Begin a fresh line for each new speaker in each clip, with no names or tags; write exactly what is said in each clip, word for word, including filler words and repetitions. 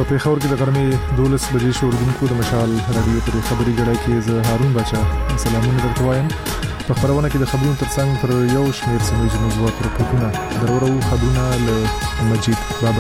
پیښور کې د غرمې دولس بجې شوردونکو د مشال رادیو پر خبري غړای کې زه هارون بچا سلامونه درته وایم. په خبرونه کې د خبرونو ترڅنګ پر یو شمېر سیمه موضوعات راپورټونه درورو خبرونه له مجید بابر.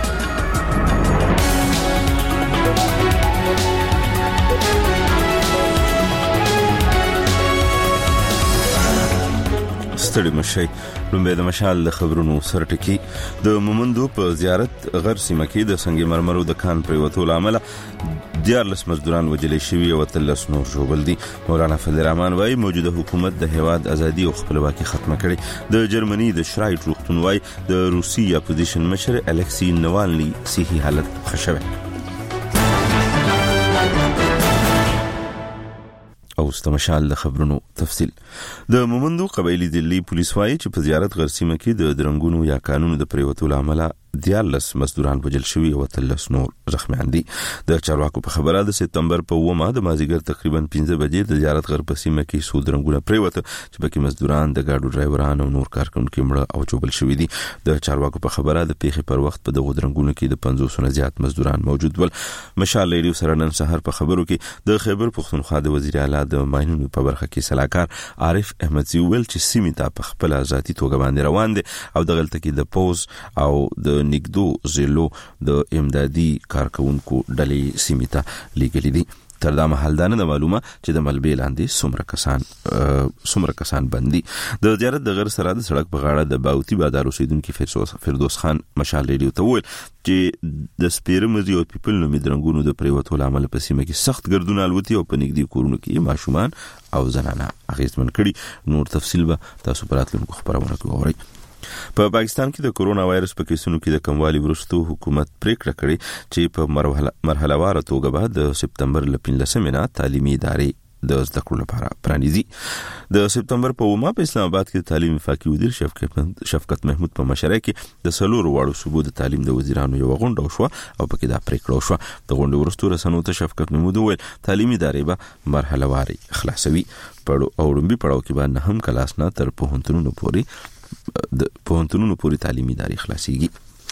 ستړي مشي لومبه د مشال د خبرونو سرټکی د مومندو په زیارت غر سیمه کې د سنگ مرمرو د کان پریوتو لامل دیارلس مزدوران وجلې شوی او تلس نور ژوبل دي. مولانا فضل الرحمن وايي موجوده حکومت د هواد ازادي او خپلواکي ختمه کړي. د جرمني د شرایط روغتون وايي د روسي اپوزیشن مشر الکسی نوالني صحي حالت خښوي. او استمشال د خبرونو تفصیل. د مومندو قبایلی دلی پولیس وايي چې په زیارت غرسیمه کې د درنګونو یا قانون د پریوتو لامل دیارلس مزدوران وجل شوی او تلس نور زخمیان دي. د چارواکو په خبره د سپتمبر په اومه د مازیګر تقریبا پنځه بجې د زیارت غر په سیمه کې سو درنګونه پریوته چې پکې مزدوران د ګاډو ډرایورانو او نور کارکونکو مړه او چوبل شوی دي. د چارواکو په خبره د پیښې پر وخت په دغه درنګونو کې د پنځوس نه زیات مزدوران موجود ول. مشال ریډیو سره نن سحر په خبرو کې د خیبر پختونخوا د وزیر اعلی د ماینونو په برخه کې صلاحکار عارف احمدزي ویل چې سیمه ته په خپل ذاتي توګه باندې روان دي او د غلطه کې د پوز او د نګدو زلو د امدادي کارکونکو ډلې سیمه ته لګلې دي. تر دا محلدانه د معلومه چې د ملبې لاندې څومره کسان څومره کسان بندي. د زیارت د غر سره د سړک په غاړه د باوتی بازار اوسیدونکو فردوس خان مشال ریډیو ته ویل چې د سپیرمزي او پیپل نومي درنګونو د پریوتو لامل په سیمه کې سخت ګردونه الوتي او په نګدي کورونو کې ماشومان او زنانه اغیزمن کړي. نور تفصیل به تاسو په راتلونکو خبرونه کې واورئ. په پا پاکستان کې د کورونا وایرس په کیسونو کې د کموالي وروسته حکومت پریکړه کړې چې په مرحله مرحله واره توګه به د سپتمبر ل پنځلسمې نه تعلیمي ادارې د زده کړو لپاره پرانیزي. د سپتمبر په اومه په اسلام آباد کې د تعلیم وفاقي وزیر شفقت محمود په مشرۍ کې د سلور واړو صوبو د تعلیم د وزیرانو یو غونډه وشوه او پکې دا پریکړه وشوه. د غونډې وروسته رسنیو ته شفقت محمود وویل تعلیمي ادارې به مرحله واري خلاصوي. پړو او لومبي پړاو کې به نه هم کلاس نه تر پوهنتونونو پورې د پوهنتونونو پورې تعلیمي ادارې خلاصيږي.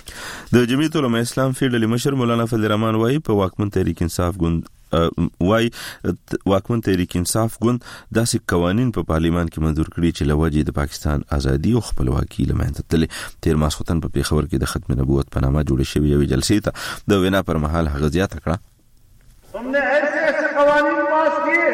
د جمعیت علماء اسلام فیډل مشر مولانا فضل الرحمن وايي په واکمن تحریک انصاف ګوند وايي واکمن تحریک انصاف ګوند داسې قوانين په پارلیمان کې منظور کړي چې لوجه د پاکستان ازادي او خپلواکي لمنځه تللي. تیر ماسختن په پیښور کې د ختم نبوت په نامه جوړ شوی یو جلسې ته د وینا پر مهال هغه زیاته کړه
हमने ऐसे ऐसे قوانين पास किए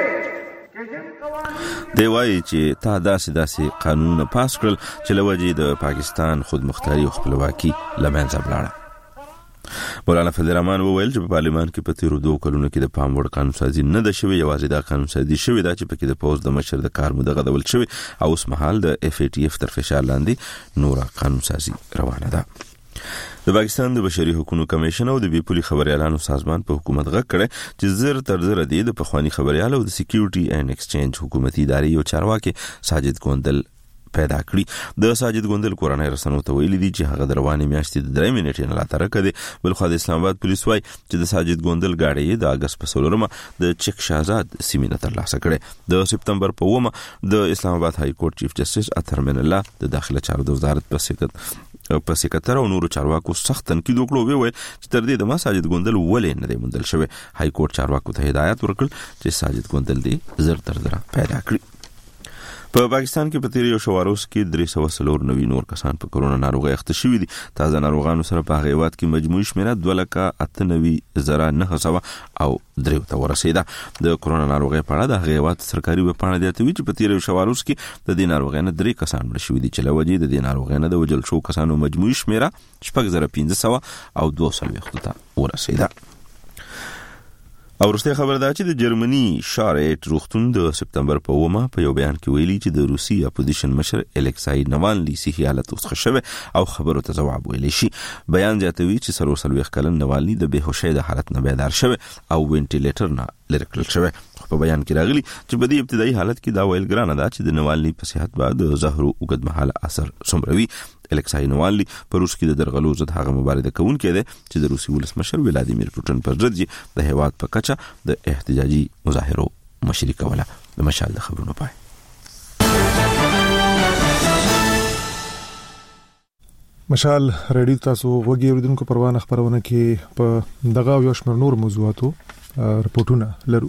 دی وایي چې تا داسې داسې قانونونه پاس کړل چې لوجه د پاکستان خودمختاري او خپلواکي لمنځه ولاړه. مولانا فضل الرحمن وویل چې په پارلیمان کې په تیرو دوه کلونو کې د پام وړ قانون سازي نه ده شوې. یوازې دا قانون سازي شوې ده چې پکې د پوز د مشر د کار موده غدول شوې او اوس مهال د اف ای ټی اف تر فشار لاندې نور قانون سازي روانه ده. د پاکستان د بشري حقوقو کمیشن او د بیپولي خبريالانو سازمان په حکومت غږ کړي چې زر تر زر د پخوانی خبريال او د سکیورټي اینڈ ایکسچینج حکومتي ادارې او چارواکي ساجد ګوندل پیدا کړی. د ساجد ګوندل کورنۍ رسنیو ته ویلي دي چې هغه د رواني میاشتې د درې منټې نه لا تر کده. بل خو د اسلام آباد پولیس وايي چې د ساجد ګوندل گاډي د اگست په څلورمه د چک شاهزاد سیمینه تر لاسه کړي. د سپتمبر په اومه د اسلام آباد های کورټ چیف جسټس اطهر من الله د داخله چارو د وزارت په سکت په سکتر او نورو چارواکو سخت تنقید وکړو. ویل چې تر دې د ما ساجد ګوندل ولې نه دی مندل شوی. های کورټ چارواکو ته هدایت ورکړ چې ساجد ګوندل دی زر تر زر پیدا کړي. په پاکستان کې په تیر یو شواروس کې درې سوه څلور نوي نور کسان په کورونا ناروغي اخته شوي دي. تازه ناروغانو سره په هغه وخت کې مجموعي شمیره دوه لکه اته نوي زره نه سوه او درې ته ورسېده. د کورونا ناروغي په اړه د هغه وخت سرکاري وپاڼه د اتوي چې په تیر یو شواروس کې د دې ناروغۍ نه درې کسان مړ شوي دي چې لوجه د دې ناروغۍ نه د وجل شو کسانو مجموعي شمیره شپږ زره پنځه سوه او دوه سوه ته ورسېده. او ورسته خبر ده چې د جرمني شارټ روغتون د سپتمبر په اومه په یو بیان کې ویلي چې د روسي اپوزیشن مشر الکسی نوالني صحي حالت اوس ښه شوه او خبرو ته ځواب ویلی شي. بیان زیاتوي چې سروسر سلويخ کلن نوالني د بهوشۍ د حالت نه بیدار شوه او وینټیلیټر نه لري کړل شوه. په بیان کې راغلي چې په دې ابتدایي حالت کې دا ویل ګرانه ده چې د نوالني په صحت باندې زهرو اوږد مهاله اثر څومروي. الکسی نوالني په روس کې د درغلو ضد هغه مبارزه کوونکی دی چې د روسي ولسمشر ولادیمیر پوتین پر ضد د هیواد په کچه د احتجاجي مظاهرو مشري کوله. د مشال د خبرونو پای.
مشال ریډیو تاسو وګورئ اوریدونکو پروانه خبرونه کې په دغه یو شمېر نور موضوعاتو رپورټونه لرو.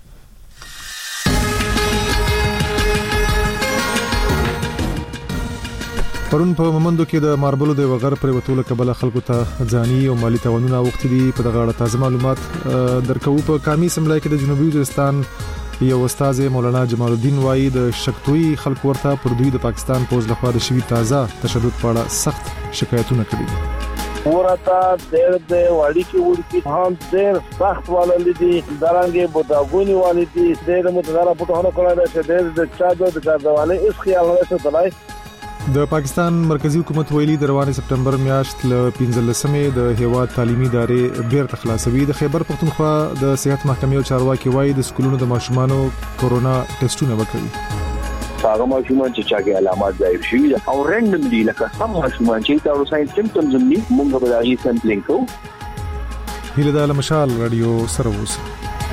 پرون په ممندو کې د ماربلو د وغیر پر وټوله کبل خلکو ته ځاني او مالی توانونه وخت دي په دغه اړه تازه معلومات درکو. په کامی سملای کې د جنوبي وزیرستان یو استاد مولانا جمال الدین وایي د شکتوي خلکو ورته پر دوی د پاکستان پوز لخوا د شوی تازه تشدد په اړه سخت شکایتونه کړي دي.
ورته د د وړي کې ورکی هم ډېر سخت ولل دي درانګي بوتاګونی والي دي د متدارا پټونه کړل چې د چا د کاروانه اس خیال نه ستلای.
د پاکستان مرکزی حکومت ویلي د رواني سپټمبر میاشت ل پنځلسمې د هیواد تعلیمي ادارې بیرته خلاصوي. د خیبر پختونخوا د صحت محکمې او چارواکي وایي د سکولونو د ماشومانو کورونا ټیسټونه وکړي.
هغه ماشومان چې چاګه علامات ظاهر شوي او رندملی لکه سم ماشومان چې تاسو ساين سیمپټمز هم دي موږ به دا هی سامپلینګ کوو.
هیله د مشال رادیو سره اوسه.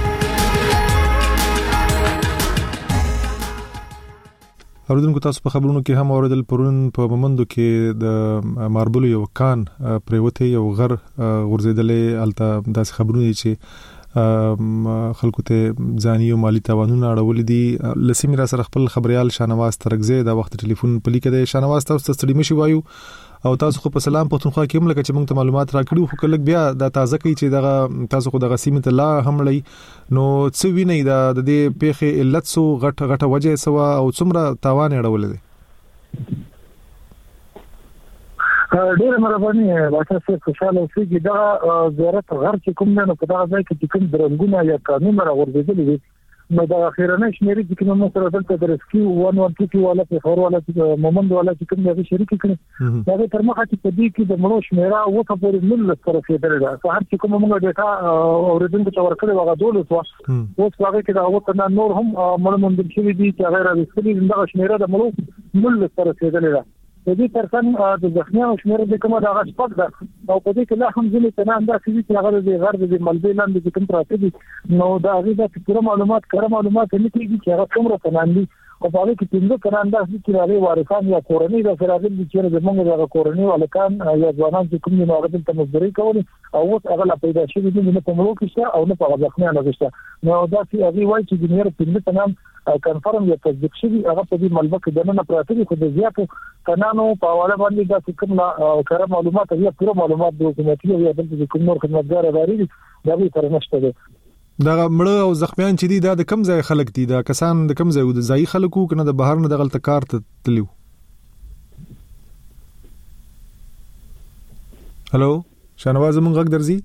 اوریدونکو تاسو په خبرونو کې هم اوریدل پرون په ممندو کې د ماربلو یو کان پریوته یو غر غورځیدلې الته داس خبرونه دي چې خلکو ته ځاني او مالی توانونه اړول دي. لسمی را سره خپل خبريال شانواز ترګزه د وخت ټلیفون پلی کده شانواز تاسو ته ستړي مشي وایو او تاسو خو په سلام پښتونخوا کې هم لکه چې موږ ته معلومات راکړو خو کله بیا د تازه کوي چې دغه تاسو خو دغه سیمه ته لا هم لې نو څه ویني د دې پیخه علت سو غټ غټه وجه سوا او څومره تاوان اړول دي.
ډېر مهرباني واسه خوشاله اوسئ چې دا زیارت غر چې کوم نه په دغه ځای کې کوم درنګونه یا قانون راغورځېدل دي نو دا اخیرانه شمیرې چې کوم سره دلته د ریسکیو واحد واحد کې والا په خور والا چې مومند والا چې کوم یو شریک کړي دا تر مخه چې په دې کې د مړو شمیره او په پورې مل سره کېدل دا هر چې کوم موږ ډیټا اوریدونکو ته ورکړل وغه دولت وو اوس هغه کې دا وته نور هم مړ مونږ شي دي چې هغه راځي دا شمیره د مړو مل سره کېدل دا د دې ترڅنګ د ځخنیانو شمیره د کومه د غشپک ده او په دې کې لا هم ځینې تنان دا چې هغه د غرب د ملبې لاندې چې کوم پراته دي نو دا هغه د پوره معلومات کړه معلومات نه کیږي چې هغه کومه تنان دي او په هغه کې څنګه تنان دا چې راغلي وارثان یا کورنۍ د فراغل دي چې زمونږ د کورنۍ ولکان یا ځوانان چې کوم نه هغه ته مزدوري کوي او اوس هغه لا پیدا شي دي نه په ملو کې او نه په ځخنیانو کې نو دا چې هغه وایي چې د نیر په تنان کنفرم یا تصدیق شوی هغه په دې ملبه کې دنه پراته دي خو د زیاتو قانونو په حواله باندې دا کوم لا کار معلومات یا پوره معلومات د حکومت یا د کوم نور خدمتګار ادارې دي دا به تر نشته دي.
دا مړه او زخمیان چې دي دا د کم ځای خلک دي دا کسان د کم ځای د ځای خلکو کنه د بهر نه د غلط کار ته تلو. هالو شانواز مونږ غږ درځي.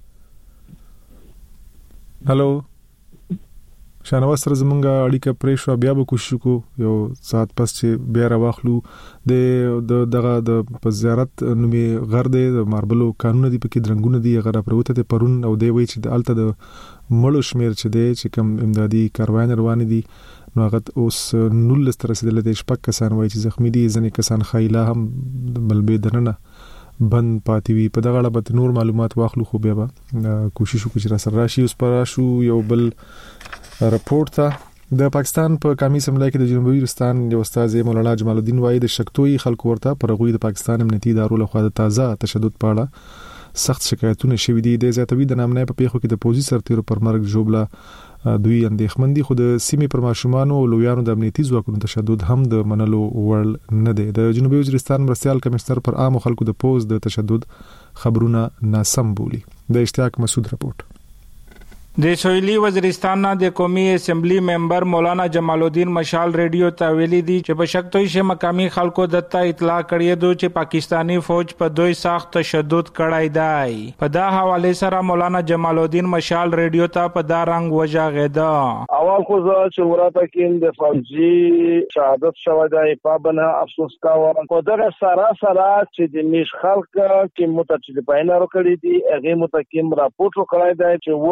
هالو شانواز سره زمونږه اړیکه پرې شو بیا به کوشش کو یو ساعت پس چې بیا راوخلو د دغه د په زیارت نومي غر دی د ماربلو قانون دی پکې درنګونه دی غره پروته ته پرون او دی وی چې د الته د مړو شمیر چې دی چې کوم امدادي کاروان روان دي نو هغه اوس نول تر رسیدل د شپږ کسان وای چې زخمی دي ځنې کسان خایلا هم بلبې دننه بند پاتې وي په دغه اړه به نور معلومات واخلو خو بیا به کوشش وکړو چې را سره راشي اوس پر راشو یو بل رپورټ ته د پاکستان په کامی سملای کې د جنوبي وزیرستان یو استاد مولانا جمال الدین وایي د شکتوي خلکو ورته پر غوي د پاکستان امنیتي ادارو لخوا د تازه تشدد په اړه سخت شکایتونه شوي دي. د زیاتوي د نامنه په پیښو کې د پوزي سرتیرو پر مرګ جوړه دوی اندېښمن دي خو د سیمې پر ماشومانو او لویانو د امنیتي ځواکونو تشدد هم د منلو وړ نه دی. د جنوبي وزیرستان مرستيال کمشنر پر عام خلکو د پوز د تشدد خبرونه ناسم بولی. د اشتیاق مسعود رپورټ.
د سویلی وزیرستان نه د قومي اسمبلی ممبر مولانا جمال الدین مشال ریډیو ته ویلي دي چې په شکتوي شه مقامي خلکو دته اطلاع کړی دی چې پاکستانی فوج په دوی سخت تشدد کړای دی. په دا حواله سره مولانا جمال الدین مشال ریډیو ته په دا رنگ وجاغیدا
اول خو زه چې ورته کې د فوجي شهادت شوه دی په بنه افسوس کاوه خو دغه سره سره چې د نش خلک کې متچې پاینه ورکړي دي هغه متکیم راپورټ وکړای دی چې ورته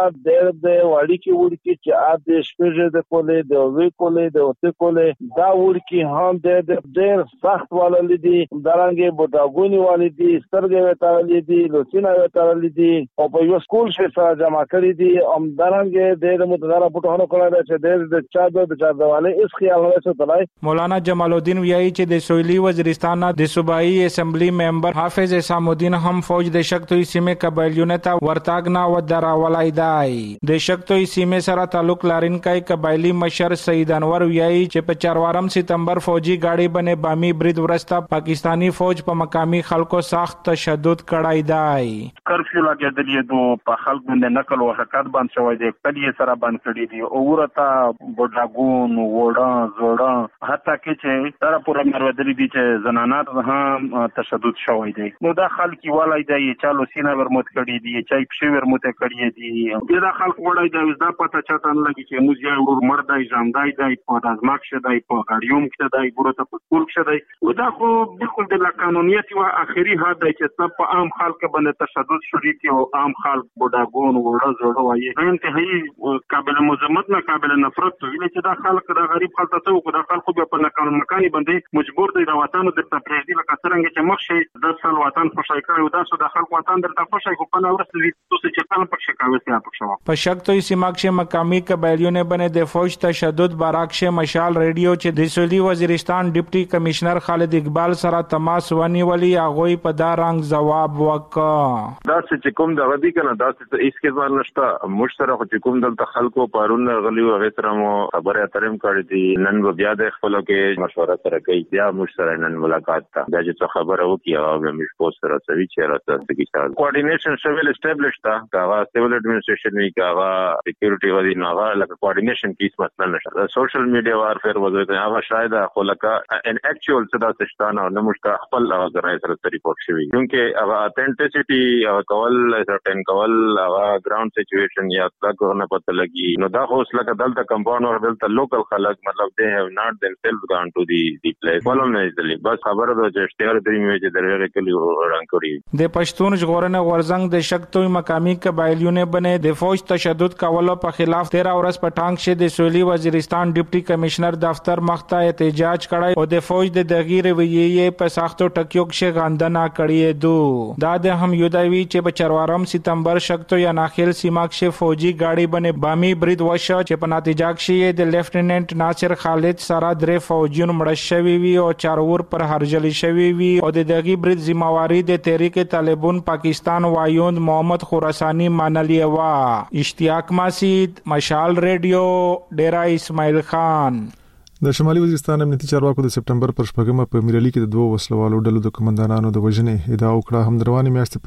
ډېر د وړي کې وړي چې ا د شپږ د کولې د وی کولې د اوته کولې دا وړي هم د ډېر سخت ولل دي درانګي بوډاګونی والي دي سترګې وتاړلې دي لوچینه وتاړلې دي او په یو سکول کې سره جمع کړې دي ام درانګي د متدارا پټونه کولای چې د چا د چا دواله اس خیال نه ستلای.
مولانا جمال الدین ویایي چې د سویلي وزیرستان د صوبایي اسمبلی ممبر حافظ حسام الدین هم فوج د شکتوي سیمه قبایلیونه ته ورتاګ نه ودرا ولای دی. د شکتوي سیمه سره تعلق لرونکي قبایلی مشر سید انور ویایي چې په چهارم سپتمبر فوجي گاډي باندې بامي برید ورسته پاکستانی فوج په مقامی خلکو سخت تشدد کړای دی.
کرفیو لګیدلې دوه په خلک باندې نقل او حرکت باندې شوی دی کلی سره باندې کړی دی او ورته بوډاګون وړا زړه حتی کې چې تر پورې مروادري دي چې زنانات هم تشدد شوی دی. نو دا خلک ولای دی چالو سینه ورموت کړی دی چې په ورموت کړی دی دا خلک وړای دی دا پته چاته نه لګي چې موږ یو ور مرد دی ژوندای دی په دازماک شته دی په غاډیوم کې دی ګورته په کور کې دی او دا خو بالکل د قانونیت او اخري حد دی چې سب په عام خلک باندې تشدد شوري او عام خلک بوډاګون وړا زړه وایي انتهایی قابل مذمت نه قابل نفرت ویل چې دا خلک د غریب خلک ته او د خلکو په قانون مکاني باندې مجبور دي د وطن د تپریدي لکه څنګه چې مخشي د څل وطن خوشای کړو دا سو د خلکو وطن درته خوشای کو په نور څه څه چې کله پکښه کاوه سي پکښه
په شکتوي سیمه کې مقامی قبایلیونه باندې د فوج تشدد باراکشه مشال ریډیو چې د سویلي وزیرستان ډیپټي کمشنر خالد اقبال سره تماس ونیولي هغه په دا رنګ جواب وکړ.
دا چې کوم د غدي کنه دا چې اس کې ځان نشته مشترک چې کوم دلته خلکو پرون غلي او غیتره مو خبره اترم کړی دي نن بیا د خپل کې مشوره سره کوي بیا مشترک نن ملاقات تا دا چې خبره وکي او به مش پوسټ سره سوي چې راته کې چل کوارډینیشن شویل اسټابلیش تا دا سیول ایڈمنسټریشن وی کاغه سکیورټي ودی نوغه لکه کوارډینیشن کیس مسله نشه سوشل میډیا وارفیر وځي هغه شاید خو لکه ان اکچوال صدا تشتانه او نمشته خپل غره سره ریپورت شوی کیونکه هغه اتنټیسيټي او کول سرټن کول هغه ګراوند سچويشن یا څنګه نه پته لګي نو دا خو لکه دلته کمپاوند او دلته لوکل خلک مطلب they have not themselves gone to the the place follow me easily بس خبره ده چې اشتهار درې میوي چې درې کلی وران کړی
د پښتون ژغورنې غورزنګ د شکتوي مقامی قبایلیونه باندې د فوج تشدد کولو په خلاف تیرا ورځ په ټانګ شه د سویلي وزیرستان ډیپټي کمشنر دفتر مخته احتجاج کړی او د فوج د دغیر ویې په سختو ټکیو کې غندنه کړی دو دا د هم یودوي چې په چهارم سپتمبر شکتوي ناخیل سیمه کې فوجي گاډي باندې بامي برید وشو چې په نتیجه کې د لیفټیننټ ناصر خالد سره درې فوجیون مړ شوي وي او چارور پر هرجلی شوي وي او د دغه برید ذمہواری د تحریک طالبان پاکستان وایوند محمد خراسانی منلی وا. اشتیاق ماسید مشال ریډیو ډیرا اسماعیل خان.
د شمالي وزیرستان امنیتي چارواکو د سپټمبر پر شپږمه په میرالي کې د دوه وسلوالو ډلو د کمانډانانو د وژنې ادعا وکړه. هم روانه میاشتې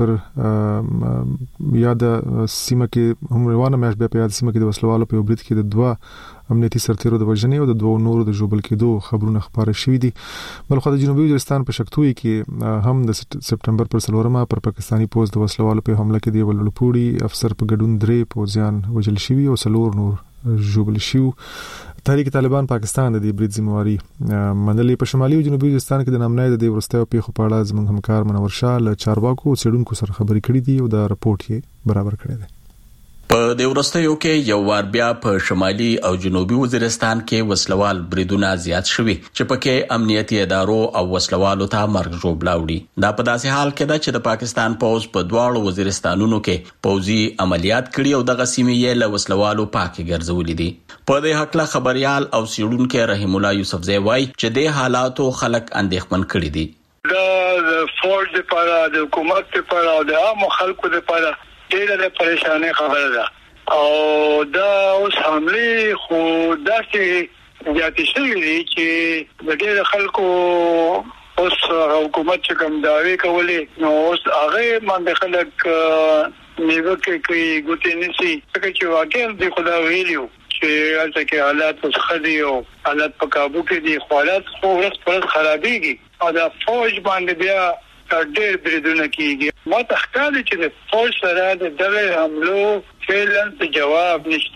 پر یاد سیمه کې هم روانه میاشت په یاد سیمه کې د وسلوالو په برید کې د دوه امنیتي سرتیرو د وژنې او د دوه نورو د جوبل کېدو خبرونه خبره شوې دي. بلخو د جنوبي وزیرستان په شکتوي کې هم د سپټمبر پر څلورمه پر پاکستانی پوز د وسلوالو په حمله کې دی ولړپوړي افسر په ګډون درې پوزیان وژل شوي او څلور نور جوبل شو. تحریک طالبان پاکستان د دې برید ذمہواری منلې. په شمالي او جنوبي وزیرستان کې د نامنای د دې ورستیو پیښو په اړه زموږ همکار منور شاه له چارواکو څېړونکو سره خبرې کړې دي او دا رپورټ یې برابر کړی دی.
په د ورستیو کې یو وار بیا په شمالي او جنوبي وزیرستان کې وسلوال بریدونه زیات شوي چې پکې امنیتي ادارو او وسلوالو ته مرګ ژوبلا وړي. دا په داسې حال کې ده چې د پاکستان پوز په دواړو وزیرستانونو کې پوزي عملیات کړي او دغه سیمې یې له وسلوالو پاکې ګرځولې دي. په دې حق خبريال او څېړونکو رحیم الله یوسفزی وایي چې د حالاتو خلک اندېښمن کړي دي.
د فوج لپاره د حکومت لپاره او د عام خلکو لپاره ډېره پریشانه خبره ده او دا اوس حمله خو داسې زیاتې شوې دي چې د ډېر خلکو اوس حکومت چې کوم داوی کولې نو اوس هغه باندې خلک نیوکه کوي ګوتې نشي ځکه چې واقعا د خدا ویلو چې هلته کې حالات اوس خدي او حالات په کابو کې دي حالات خو ورځ پر ورځ خرابېږي او دا فوج باندې بیا ډېر بریدونه کیږي. ما تخکاله چې د فوج سره د دغه حملو فعلا جواب نشته.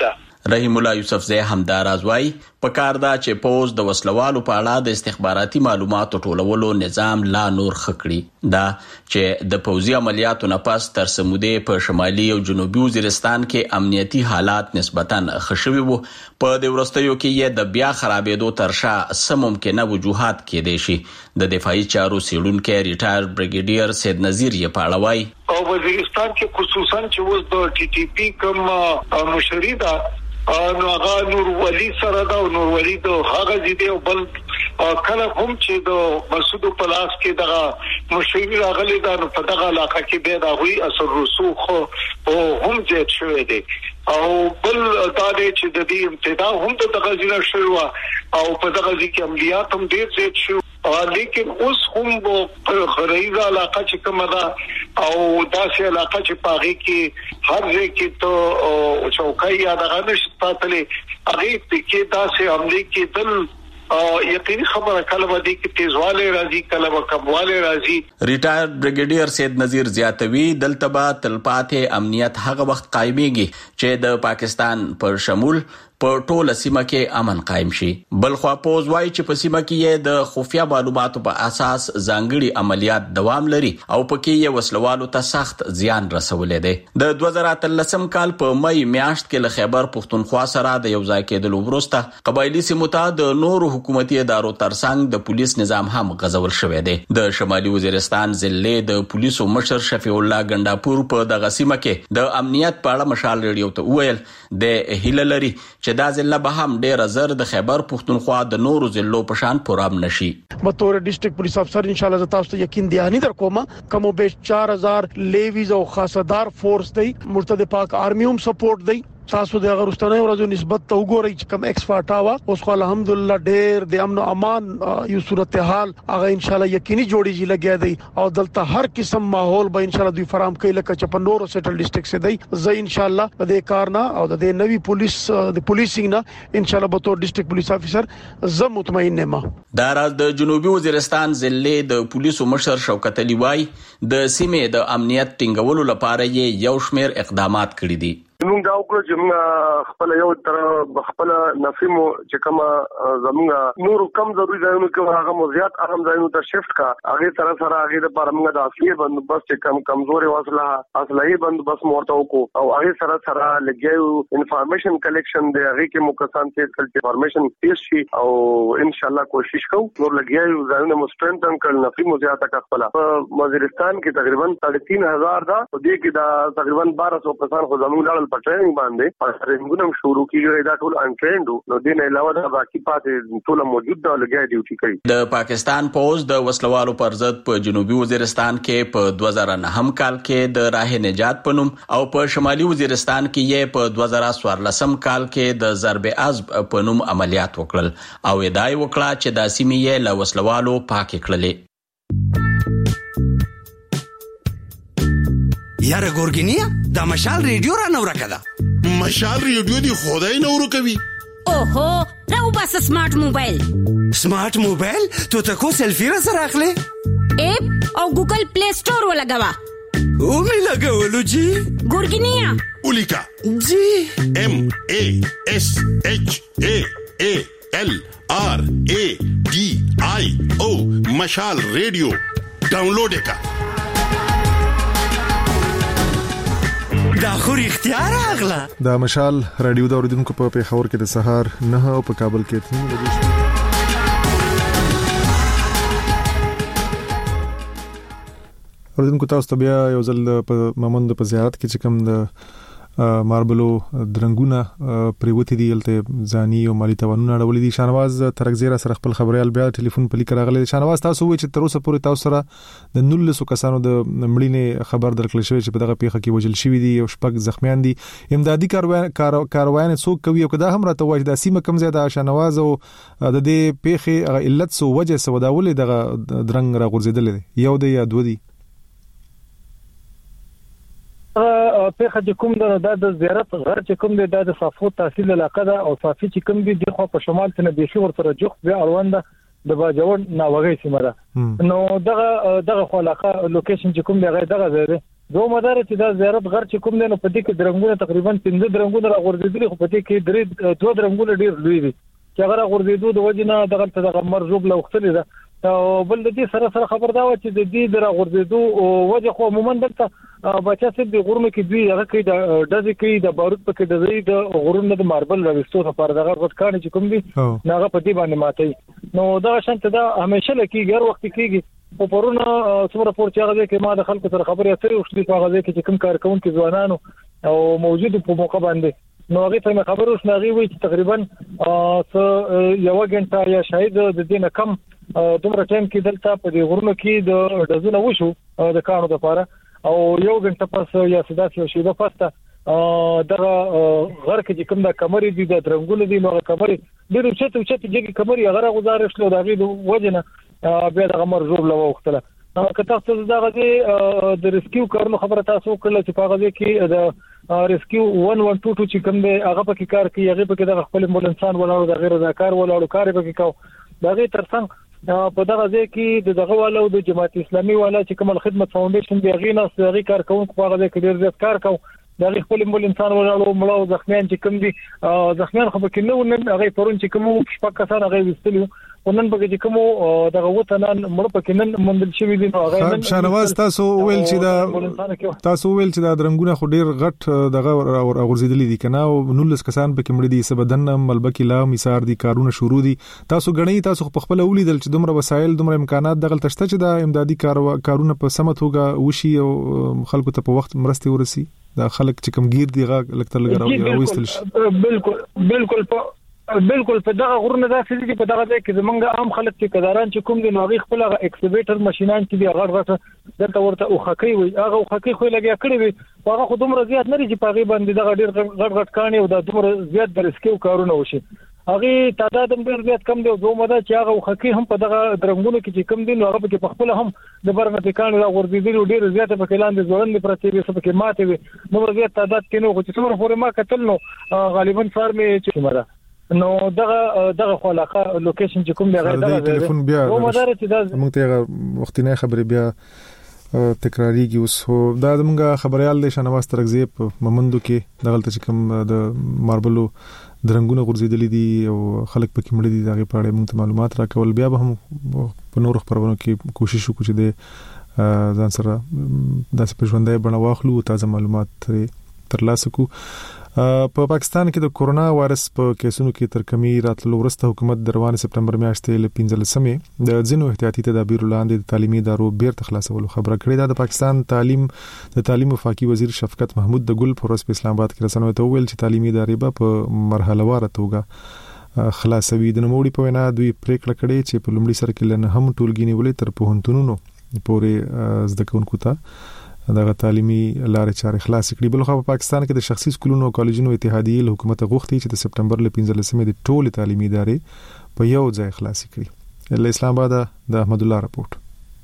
رحیم الله یوسفزی همداراز وايي په کار دا چې پوز د وسلوالو په اړه د استخباراتي معلوماتو ټولولو نظام لا نور خکړي دا چې د پوزي عملیاتو نه پس تر سمودې په شمالي او جنوبي وزیرستان کې امنیتي حالات نسبتاً خشوي وو په د ورستیو کې یې د بیا خرابېدو ترشا سم ممکنه وجوهات کې دي شي د دفاعي چارو سیړونکو ریټایر بریګیډیر سید نذیر یې پاړوي
او وزیرستان کې خصوصا چې اوس د ټي ټي پی کوم مشري دا نو هغه نور ولی سره دا نور ولی د هغه دې او بل کله هم چې د مسعود پلاس کې دغه مشري راغلي دا نو په دغه علاقه کې به دا وی اثر رسوخ او هم زیات شوی دی او بل دا دې چې د دې ابتدا هم د تغذیه شروع او په دغه کې عملیات هم ډیر زیات شو لیکن اوس هم په غریزه علاقه چې کومه ده او داسې علاقه چې پاغي کې هر ځای کې ته چوکۍ یا دغه نشي پاتلې هغه کې داسې عملي کې تل یقیني خبره کله به دي کې تیزواله راځي کله به کمواله راځي
ریټایر بریګیډیر سید نذیر زیاتوي دلته به تلپاتې امنیت هغه وخت قایميږي چې د پاکستان پر شمول په ټوله سیمه کې امن قائم شي بل خو پوز وايي چې په سیمه کې یې د خفیا معلوماتو په اساس ځانګړي عملیات دوام لري او پکې یې وسلوالو ته سخت زیان رسولې ده د دوه زره اتلسم کال په مې میاشت کې له خیبر پښتونخوا سره د یو ځای کېدلو وروسته قبایلی سیمو ته د نورو حکومتي ادارو ترڅنګ د پولیس نظام هم غزول شوی دی د شمالي وزیرستان ضلع د پولیسو مشر شفیع الله ګنداپور په دغه سیمه کې د امنیت په اړه مشال ریډیو ته وویل د هیله لري چې دا ضلع به هم ډیر زر د خیبر پښتونخوا د نورو ضلعو په شان پرام نشي
به تور ډیسټریکټ پولیس افسر ان شاء الله تاسو ته یقین دیانی در کومه کوم به چار هزار لیویز او خاصدار فورس دی مرتد پاک آرمی هم سپورټ دی تاسو د غرستانه ورځو نسبت ته وګورئ چې کوم ایکس فاټاوا اوس خو الحمدلله ډېر د امن او امان یو صورتحال هغه ان شاء الله یقیني جوړیږي لګیا دی او دلته هر قسم ماحول به ان شاء الله دوی فراهم کوي لکه چې په نورو سیټل ډیسټریکټ سي دی زه ان شاء الله د دې کارنا او د دې نوي پولیس د پولیسینګ نه ان شاء الله به تور ډیسټریکټ پولیس افسر زه مطمئن یم
دا راز د جنوبي وزیرستان ضلع د پولیسو مشر شوکت علي وای د سیمې د امنیت ټینګولو لپاره یې یو شمېر اقدامات کړي دي
موږ دا وکړو چې موږ خپل یو تر خپل نفیمو چې کوم زموږ نور کم ضروري ځایونه کې هغه مزيات اهم ځایونه ته شفت کا هغه سره سره هغه د لپاره موږ د اصلي بندوبست چې کم کمزوري واصله اصلي بندوبست مرته وکړو او هغه سره سره لګیو انفارمیشن کلیکشن دی هغه کې مکسان چې کل انفارمیشن پیش شي او ان شاء الله کوشش کوو نور لګیو ځایونه مسترنتن کړل نفیمو زیاته کا خپل په وزیرستان کې تقریبا تین هزار دا او دې کې دا تقریبا بارہ سو کسان خو زموږ په ټریننګ باندې ټریننګونه شروع کیږي دا ټول ان ټرینډ نو دین علاوه دا باقي پاتې ټول موجود دا لګیا ډیوټي کوي
د پاکستان پوز د وسلوالو پر ضد په جنوبي وزیرستان کې په دوه زره نهم کال کې د راه نجات پنوم او په شمالي وزیرستان کې یې په دوه زره څوارلسم کال کې د ضرب عزب پنوم عملیات وکړل او ادعای وکړه چې د سیمې یې له وسلوالو پاک کړلې
یاره ګورګینیا دا مشال ریډیو را نو راکړه
مشال ریډیو دی خدای نو ورکوي
اوهو راو بس سمارټ موبایل
سمارټ موبایل ته تاسو سلفي را سره اخلي
اپ او ګوګل پلی سٹور ولګوا
او می لګولو جی
ګورګینیا
اولیکا
جی
ام ا اس اچ ا ا ال ار ا ډي آی او مشال ریډیو ډاونلوډ وکړه
دا خو اختیار اغلا
دا مشال رادیو د اوریدونکو په پیښور کې د سهار نه او په کابل کې تین بجې اوریدونکو تاسو ته بیا یو ځل په مامند په زیارت کې چې کوم د ماربلو درنګونه پریوتی دی الته ځاني او مالی توانونه اړولې دي شانواز ترکزیرا سره خپل خبريال بیا ټلیفون په لیک راغلی شانواز تاسو وایي چې تر اوسه پورې تاسو سره د نولسو کسانو د مړینې خبر درکړل شوی چې په دغه پیښه کې وجل شوی دي او شپږ زخمیان دي امدادي کاروان څوک کوي او کدا هم راته وایي د سیمه کم زیاده شانواز او د دې پیښې علت سو وجه سو داولې دغه درنګ را غورځیدل یو دی یا دوه دي
په خځه کوم د زیارت غر چې کوم د صافو تحصیل علاقه ده او صافي چې کوم دي د خو په شمال ته بيخي ورته جوخ به اړوند د باجوړ ناوغې سیمه ده نو دغه دغه خو علاقه لوکیشن چې کوم دی دغه ځای زه مدار چې دا زیارت غر چې کوم دی نو په دې کې درنګونه تقریبا پنځه درنګونه راغورځېدلي خو په دې کې درې دوه درنګونه ډېر لوی دي چې هغه راغورځېدو د وجې نه دغه ته دغه مرزوب لوختلې ده او بل د دې سره سره خبر دا و چې د دې د راغورځېدو وجه خو عموما دلته بچا سید د غرونو کې دوی هغه کې د ډزې کوي د بارود په کې د دوی د غرونو د ماربل راوستو لپاره دغه غټ کانې چې کوم دي هغه په دې باندې ماتي نو دا شانت دا همیشه لکېږي هر وخت کېږي او پرونه څومره پور چې هغه کې ما د خلکو سره خبرې اترې وشلې په هغه کې چې کوم کارکونکو ځوانانو او موجود په موقع باندې نو هغه ته خبرو شناغي وي چې تقریبا یو غنټه یا شاید د دې نه کم دومره ټایم کې دلته په دې غرونو کې د ډزونه وشو د کارو لپاره او یو غنټه پس یا سداسي شي د پاسته دغه غر کې کوم د کمرې دي د درنګونو دي نو کمرې ډېر چته چته چې کمرې هغه غزارش لو دغه د وجنه بیا د غمر زوب لو وختله که تاسو دغه د ریسکیو کارونو خبره تاسو کړل چې په هغه کې د ریسکیو one one two two چې کوم دی هغه په کار کې هغه په دغه خپل مول انسان ولاړو د غیر رضاکار ولاړو کار به کې کو دغه ترڅنګ په دغه ځای کې د دغه والو د جماعت اسلامي والا چې کومل خدمت فاونډیشن دی غینه سړي کار کوونکو په هغه کې ډیر زیات کار کوي د خپل مول انسان ولاړو مړو زخمیان چې کوم دي زخمیان خو کې نو نن هغه پرون چې کوم شپږ کسان هغه وستلیو ونن به چې کوم دغه وطنان مړ پکې نن مندل شوی دي نو هغه نن
شانواز تاسو ویل چې دا تاسو ویل چې دا درنګونه خو ډیر غټ دغه ورغورځیدلې دي کنه او نولس کسان پکې مړ دي سبدن ملبکی لا میثار دي کارونه شروع دي تاسو غنی تاسو په خپل اولیدل چې دومره وسایل دومره امکانات دغه تشته چې دا امدادي کارونه په سمه توګه وشي او خلکو ته په وخت مرسته ورسي دا خلک چې کوم گیر دی غا لکتر لګراو او وستل شي
بالکل بالکل په بالکل په دغه غرونه داسې دي په دغه ځای کې زمونږ عام خلک چې کداران چې کوم دي نو هغه خپل ایکسکیویټر ماشينان چې دی هغه غټه دلته ورته او خکې وي هغه خکې خو لګیا کړی وي هغه خو دومره زیات نه چې پاغي باندې دغه ډیر غټ غټ کاني او د دومره زیات د ریسکیو کارونه وشي هغه تعداد هم ډیر زیات کم دی او دومره چې هغه خکې هم په دغه درنګونو کې چې کم دي نو هغه په خپل هم د برنه کاني را ورځېدل ډیر زیات په کلان دي ځوړند پرته وي څه کې ماته وي نو زیات تعداد کې نو چې څومره پورې ما کتل نو غالبا فارمه چې مده نو دغه دغه خلاقه لوکیشن چې کوم دی غیر دغه
ټلیفون بیا
و مدار چې دا
موږ ته وختینه خبرې بیا تکراریږي اوس هو دا موږ خبريال د شنواز ترغزی په ممندو کې دغه چې کوم د ماربلو درنګونه غورځېدلې دي او خلک پکې مړ دي دغه په اړه موږ معلومات راکول بیا به هم په نور خبرونو کې کوشش وکړو چې د ځان سره د سپېژوندۍ بڼه واخلو او تازه معلومات ترلاسه کړو په پاکستان کې د کورونا وایرس په کیسونو کې تر کمی راتلو ورسته حکومت د روان سپټمبر میاشتې له پنځلسمې د ځینو احتیاطي تدابیر لاندې د تعلیمي ادارو بیرته خلاصولو خبره کړې ده د پاکستان تعلیم د تعلیم وفاقي وزیر شفقت محمود د ګل پروس په اسلام آباد کې رسنیو ته ویل چې تعلیمي ادارې به په مرحله واره توګه خلاصوي د نوموړي په وینا دوی پریکړه کړې چې په لومړي سر کې لنه هم ټولګي نیولې تر پوهنتونونو پورې زده کوونکو ته دغه تعلیمي لارې چارې خلاص کړي بل خو په پاکستان کې د شخصي سکولونو او کالجونو اتحادیه له حکومت غوښتي چې د سپټمبر ل پنځلسمې د ټول تعلیمي ادارې په یو ځای خلاص کړي له اسلام آباد د احمد الله رپورټ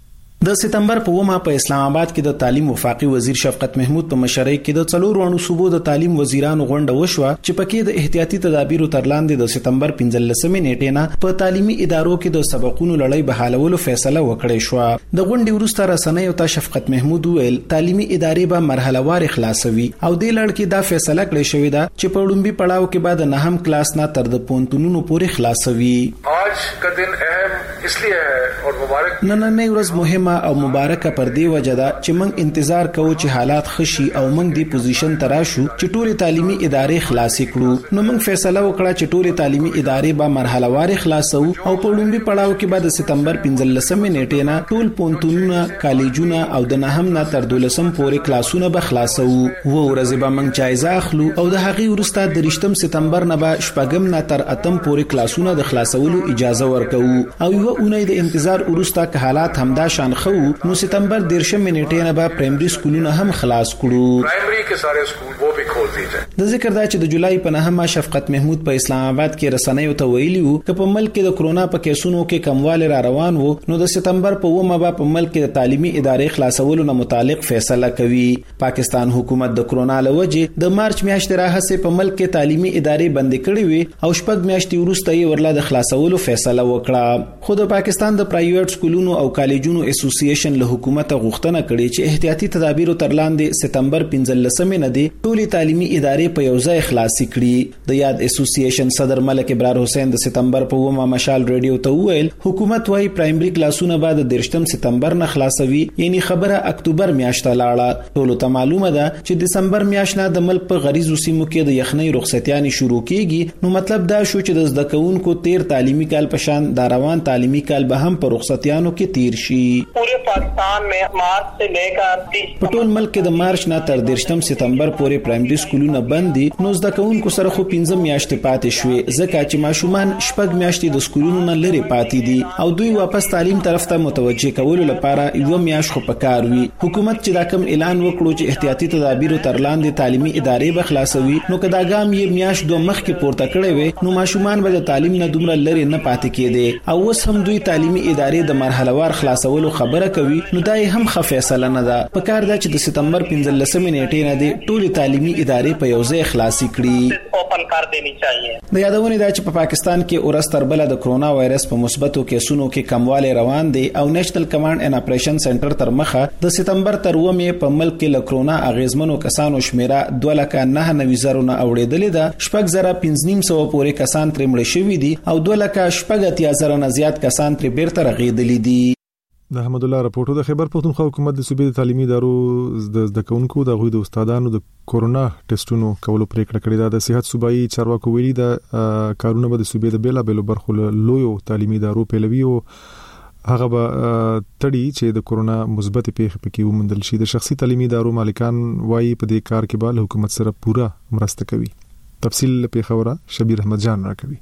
د سپتمبر په ومه په اسلام آباد کې د تعلیم وفاقي وزیر شفقت محمود په مشرۍ کې د څلور وانو صوبو د تعلیم وزیرانو غونډه وشوه چې پکې د احتیاطي تدابیرو تر لاندې د سپتمبر پنځلسمې نیټې نه په تعلیمي ادارو کې د سبقونو لړۍ بحالولو فیصله وکړې شو د غونډې وروسته رسنیو ته شفقت محمود ویل تعلیمي ادارې به مرحله وار خلاصوي او د لړ کې دا فیصله کړې شوې ده چې په لومبي پړاو کې بعد نه هم کلاس نه تر د پونتونونو پورې خلاصوي
آج کا دن اہم اس لیے ہے اور مبارک
نن نه ورځ مهمه او مبارکه پر دی وجدا چې موږ انتظار کوو چې حالات خشي او موږ دی پوزیشن تراشو چې ټول تعلیمي ادارې خلاص کړو نو موږ فیصله وکړه چې ټول تعلیمي ادارې به مرحله وار خلاصو او په لومبي پړاو کې بعد سپتمبر پنځلسمې نیټې نه ټول پونتونونه کالجونه او د نهم نه تر دولسم پورې کلاسونه به خلاصو و ورځې به موږ جایزه اخلو او د هغې وروسته د رښتم سپتمبر نه به شپږم نه تر اتم پورې کلاسونه د خلاصولو اجازه ورکو او یو اونۍ د انتظار وروسته که حالات همدا شان خو نو سپتمبر دیرشم نیټې نه به پرایمري سکولونه هم خلاص کړو
پرایمري کې سارے سکول وو به کھول دیجئے
د ذکر دا چې د جولای په نهمه شفقت محمود په اسلام آباد کې رسنیو ته ویلي وو چې په ملک کې د کرونا په کیسونو کې کمواله را روان وو نو د سپتمبر په ومه به په ملک کې د تعلیمي ادارې خلاصولو نه متعلق فیصله کوي پاکستان حکومت د کرونا لوجه د مارچ میاشتې راهسه په ملک کې تعلیمي ادارې بند کړې وي او شپږ میاشتې وروسته یې ورله د خلاصولو فیصله وکړه خو د پاکستان د پرایویټ پرایویټ سکولونو او کالجونو اسوسییشن له حکومت غوښتنه کړې چې احتیاطي تدابیر تر لاندې سپتمبر پنځلسمې نه دی ټولي تعلیمي ادارې په یو ځای خلاصې کړي. د یاد اسوسییشن صدر ملک ابرار حسین د سپتمبر په ومه مشال ریډیو ته وویل حکومت وايي پرایمري کلاسونه بعد د دیرشتم سپتمبر نه خلاصوي، یعنی خبره اکتوبر میاشت لاړه. ټولو ته معلومه ده چې دسمبر میاشت نه د ملک په غریزو سیمو کې د یخنۍ رخصتیانې شروع کیږي، نو مطلب دا شو چې د زده کوونکو تیر تعلیمي کال په شان د روان تعلیمي کال به هم په رخصتیانو کې تیر شي.
پورے پاکستان میں مارچ سے لے کر
په ټول ملک کې د مارچ نه تر دیرشتم سپتمبر پورې پرایمري سکولونه بند دي، نو زده کوونکو سره خو پنځه میاشتې پاتې شوې، ځکه چې ماشومان شپږ میاشتې د سکولونو نه لري پاتې دي او دوی واپس تعلیم طرف ته متوجه کولو لپاره یو میاشت خو پکار وي. حکومت چې دا کوم اعلان وکړو چې احتیاطي تدابیر تر لاندې تعلیمي ادارې به خلاصوي، نو کدا ګام یې میاشت دوه مخ کې پورته کړی وي، نو ماشومان به د تعلیم نه دومره لري نه پاتې کېدي. او اوس هم دوی تعلیمي ادارې د مرحلهوار خلاصولو خبره کوي، نو دا هم ښه فیصله نه ده. په کار ده چې د سپتمبر پنځلسمې نیټې نه دی ټولې تعلیمي ادارې په یو ځای خلاصې کړي.
اوپن کر دینی چاهیے.
د یادونه ده چې په پاکستان کې اورس تر بل د کرونا وایرس په مثبتو کیسونو کې کموالی روان دی او نېشنل کمانډ ان اپریشن سنټر تر مخه د سپتمبر تر اومه په ملک کې له کرونا اغیزمنو کسانو شمیره دوه لکه نه نوي زره نه اوریدلې ده، شپږ زره پنځه نیم سوه پورې کسان تر مړ شوي دي او دوه لکه شپږ اتیا زره نه زیات کسان تر بیرته رغېدلي دي.
د احمد الله راپورټو د خیبر پښتونخوا حکومت د صوبې د تعلیمي ادارو د زده کوونکو د غوي د استادانو د کورونا ټیسټونو کولو پریکړه کړې ده. د صحت صوبایي چارواکو ویلي د کارونه به د صوبې د بیلا بیلو برخو لویو تعلیمي ادارو پیلوي او هغه به تړي چې د کورونا مثبت پیښې پکې ومندل شي. د شخصي تعلیمي ادارو مالکان وایي په دې کار کې به حکومت سره پوره مرسته کوي. تفصیل په خبره شبیر احمد جان راکوي.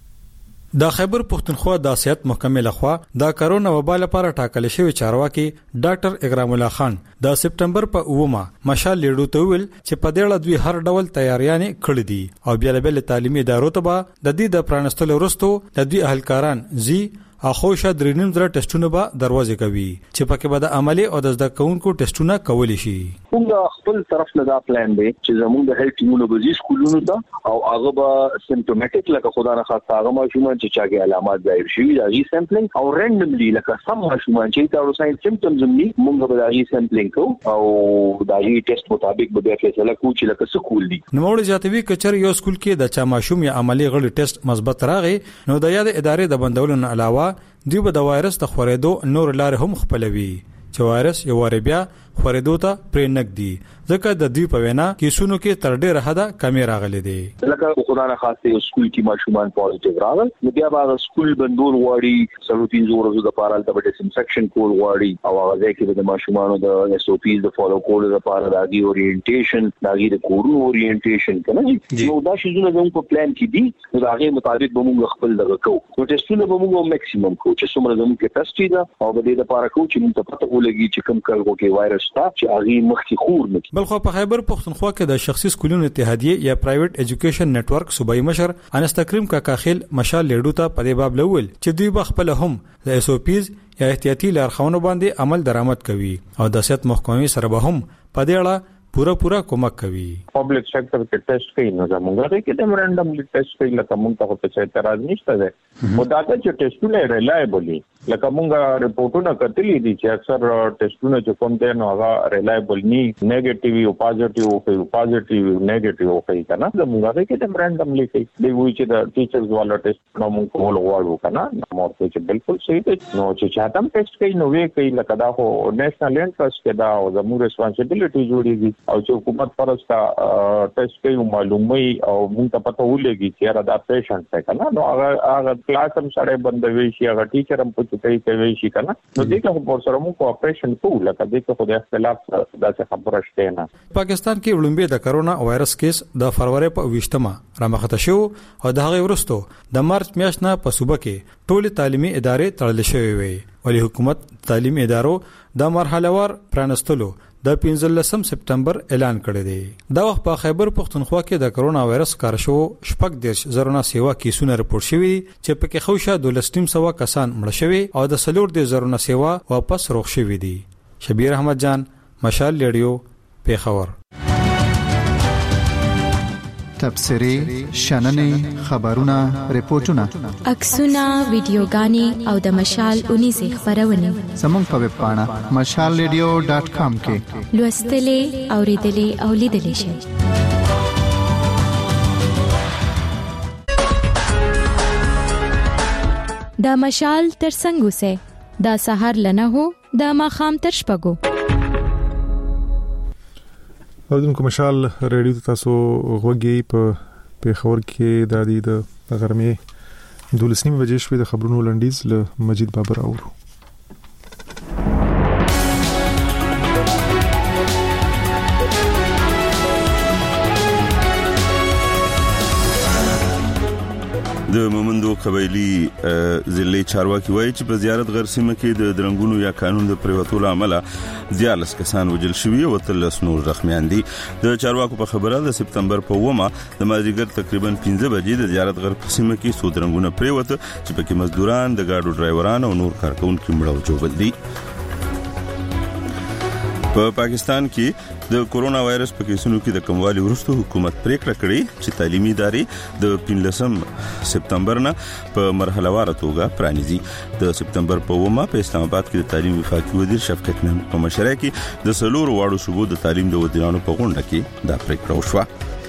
د خیبر پښتونخوا د سیاست محکمې لخوا د کرونا وبا لپاره ټاکل شوی چارواکي ډاکټر اکرام الله خان د سپتمبر په اومه مشال لیډو ته ویل چې په دې اړه دوی هر ډول تیاریانې کړې دي او بیا له بل تعلیمي ادارو ته به د دې د پرانستلو وروسته د دوی اهلکاران زی اخوشه درینم زره ټیسټونه به دروازه کوي چې پکې به د عملی او د زده کوونکو ټیسټونه کولی شي.
موږ خپل طرف نه دا پلان دی چې زموږ د هیلث ټیمونو به زی سکولونو ته او هغه به سیمپټومټیک لکه خدا نه خاصه هغه ماشومان چې چاګه علامات ظاهر شي دا غي سیمپلینګ او رینډملی لکه سم ماشومان چې دا ورسای سیمپټمز ني موږ به دا غي سیمپلینګ کو او دا غي ټیسټ مطابق به فیصله کوو چې لکه سکول دي.
نو موږ جاتوي کچر یو سکول کې د چا ماشوم یا عملی غړي ټیسټ مثبت راغی نو د یاد ادارې د بندولو نه علاوه دوی به د وایرس د خورېدو نور لارې هم خپلوي چې وایرس یو واره بیا خورېدو ته پرې نګدي ځکه د دوی په وینا کیسونو کې تر ډېره حده کمی راغلي دي.
لکه خدا نه خاصه سکول کې ماشومان پوزټیو راغل نو بیا به سکول بندول غواړي سلو پنځه ورځې د پاره د ډیس انفیکشن کول غواړي او هغه ځکه چې د ماشومانو د اس او پیز د فالو کول لپاره د اګي اورینټیشن د اګي د کورونو اورینټیشن کنه نو دا شیزونه زموږ په پلان کې دي نو هغه مطابق به موږ خپل دغه کوو نو ټیسټونه به موږ میکسیمم کوو چې څومره زموږ کې ټیسټ دي او د دې لپاره کوو چې موږ ته پته ولګي چې کوم کلګو کې وایرس تا چې هغه مخکې خور نه
بل خو په خیبر پښتونخوا کې د شخصي سکولونو اتحادیه یا پرایویټ ایجوکیشن نتورک صوبایي مشر انستکریم کاکاخیل مشال لیډو ته په دې باب لول چې دوی بخپل هم د اس او پیز یا احتیاطي لارښوونو باندې عمل درآمد کوي او د صحت محکمې سره به هم په دې اړه پورا پورا کومک کوي.
پبلک سېکټر کې ټیسټ کوي نو زموږ کې د رانډملی ټیسټ کوي لکه موږ ته په څه اعتراض نشته ده مو دا چې ټیسټونه ریلایبلی لکه موږ رپورټونه کتلې دي چې اکثر ټیسټونه چې کوم دي نو هغه ریلایبل ني نیگیټیو او پوزټیو او پوزټیو نیگیټیو کوي کنه زموږ کې د رانډملی کوي دی وی چې د ټیچرز والا ټیسټ نو موږ کول غواړو کنه نو مورته چې بالکل صحیح دي نو چې چاته ټیسټ کوي نو وی کوي لکه دا هو نېشنل انټرست کې دا او زموږ ریسپانسیبিলিټي جوړیږي او چې حکومت فرض کا ټیسټ کوي معلومي او موږ ته پته ولګي چې دا پیشنټ څه کنه نو هغه هغه کلاس هم سره بندوي شي هغه ټیچر هم پوښتنه کوي شي کنه نو دې ته په سره موږ کوآپریشن کوو لکه دې ته خو د اختلاف داسې خبره شته نه.
پاکستان کې وړاندې د کرونا وایرس کیس د فروری په ویشتمه رامخته شو او د هغه وروسته د مارچ میاشت نه په صوبه کې ټول تعلیمي ادارې تړل شوې وي ولی حکومت تعلیمي ادارو د مرحلهوار پرانستلو د پنځلسم سپتمبر اعلان کړی دی. دا وخت په خیبر پښتونخوا کې د کرونا وایرس کار شو شپږ دیرش زرونه سیوا کیسونه رپورټ شوي چې پکې خوشه دولسم سوا کسان مړ شوي او د سلور د زرونه سیوا واپس روغ شوي دي. شبیر احمد جان مشال لیډیو پیښور.
تبصرې شننې خبرونه ریپورتونه
عکسونه ویډیوګانې او د مشال اونیز خبرونه
زموږ په ویب پاڼه مشال ریډیو ډاټ کام کې
لوستلې اوریدلې او لیدلې شئ. دا مشال تر څنګه سه دا سحر لنه هو دا ماخام تر شپګو
اوردونکو مشال ریډیو تاسو غوږی په پیښور کې د دې د غرمې دولس نیمه بجې شوې د خبرونو لنډیز له مجید بابر اورو.
د مومندو قبایلی ضلع چارواکي وایي چې په زیارت غر سیمه کې د درنګونو یا قانون د پریوتولو عمله دیالس کسان وجل شوي او تلس نور زخمیان دي. د چارواکو په خبره د سپتمبر په اومه د مازیګر تقریبا پنځه بجې د زیارت غر سیمه کې څو درنګونه پریوت چې پکې مزدوران د گاډو ډرایوران او نور کارکونکو مړه وجوبل دي. په پاکستان کې د کورونا وایرس په کیسونو کې د کموالي وروسته حکومت پریکړه کړې چې تعلیمي ادارې د پنځلسم سپتمبر نه په مرحله وار توګه پرانیزي. د سپتمبر په اومه په اسلام آباد کې د تعلیم وفاقي وزیر شفقت محمود په مشرۍ کې د سلور واړو صوبو د تعلیم د وزیرانو په غونډه کې دا پریکړه وشوه.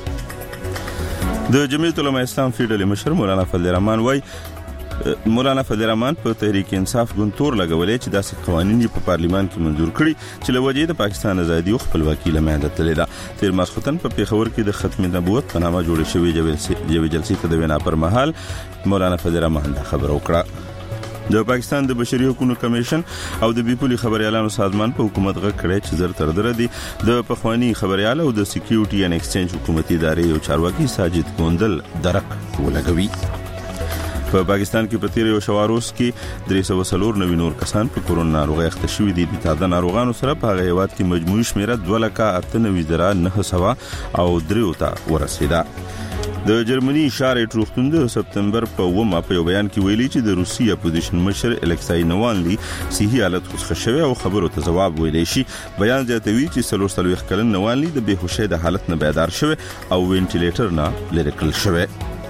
د جمعیت العلماء اسلام فیډرال مشر مولانا فضل الرحمن وایي مولانا فضل الرحمن په تحریک انصاف ګونتور لګولې چې داسې قوانين په پارلیمان کې منزور کړي چې لوجې د پاکستان ازادي او خپلواکي لمانځه تللی ده. تیر ماسختن په پیښور کې د ختم نبوت په نامه جوړ شوی جوړ جلسې ته د وینا پر مهال مولانا فضل الرحمن دا خبر وکړه. د پاکستان د بشري حقوقو کمیشن او د بیپولي خبريالانو سازمان په حکومت غږ کړی چې زر تر در دي د پخوانی خبريال او د سکیورټي ان ایکسچینج حکومتي ادارې او چارواکي ساجد ګوندل درک ولګوي. په پاکستان کې په تیر یو شواروس کې درې سوه څلور نوي نور کسان په کورونا ناروغي اخته شوي دي. د تازه ناروغانو سره په هغه هیواد کې مجموعي شمیره دوه لکه اته نوي زره نهه سوه او درې ته ورسېده. د جرمني شارټ روغتون د سپتمبر په اومه په یو بیان کې ویلي چې د روسي اپوزیشن مشر الکسای نوالني صحي حالت خوشخه شوی او خبرو ته جواب ویلی شي. بیان زیاتوي چې څلور څلوېښت کلن نوالني د بېهوشۍ د حالت نه بیدار شوی او وینټیلیټر نه لرې کړل شوی.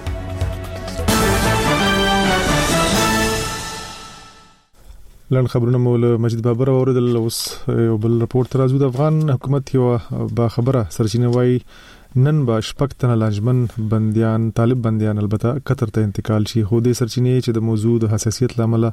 لن خبرونه مول مجید بابر اوریدل. اوس یو بل رپورت راځو. د افغان حکومت یو با خبره سرچینه وای نن با شپږ تنه لاجمن بنديان طالب بنديان البته قطر ته انتقال شي. خو دې سرچینه چې د موضوع د حساسیت لامل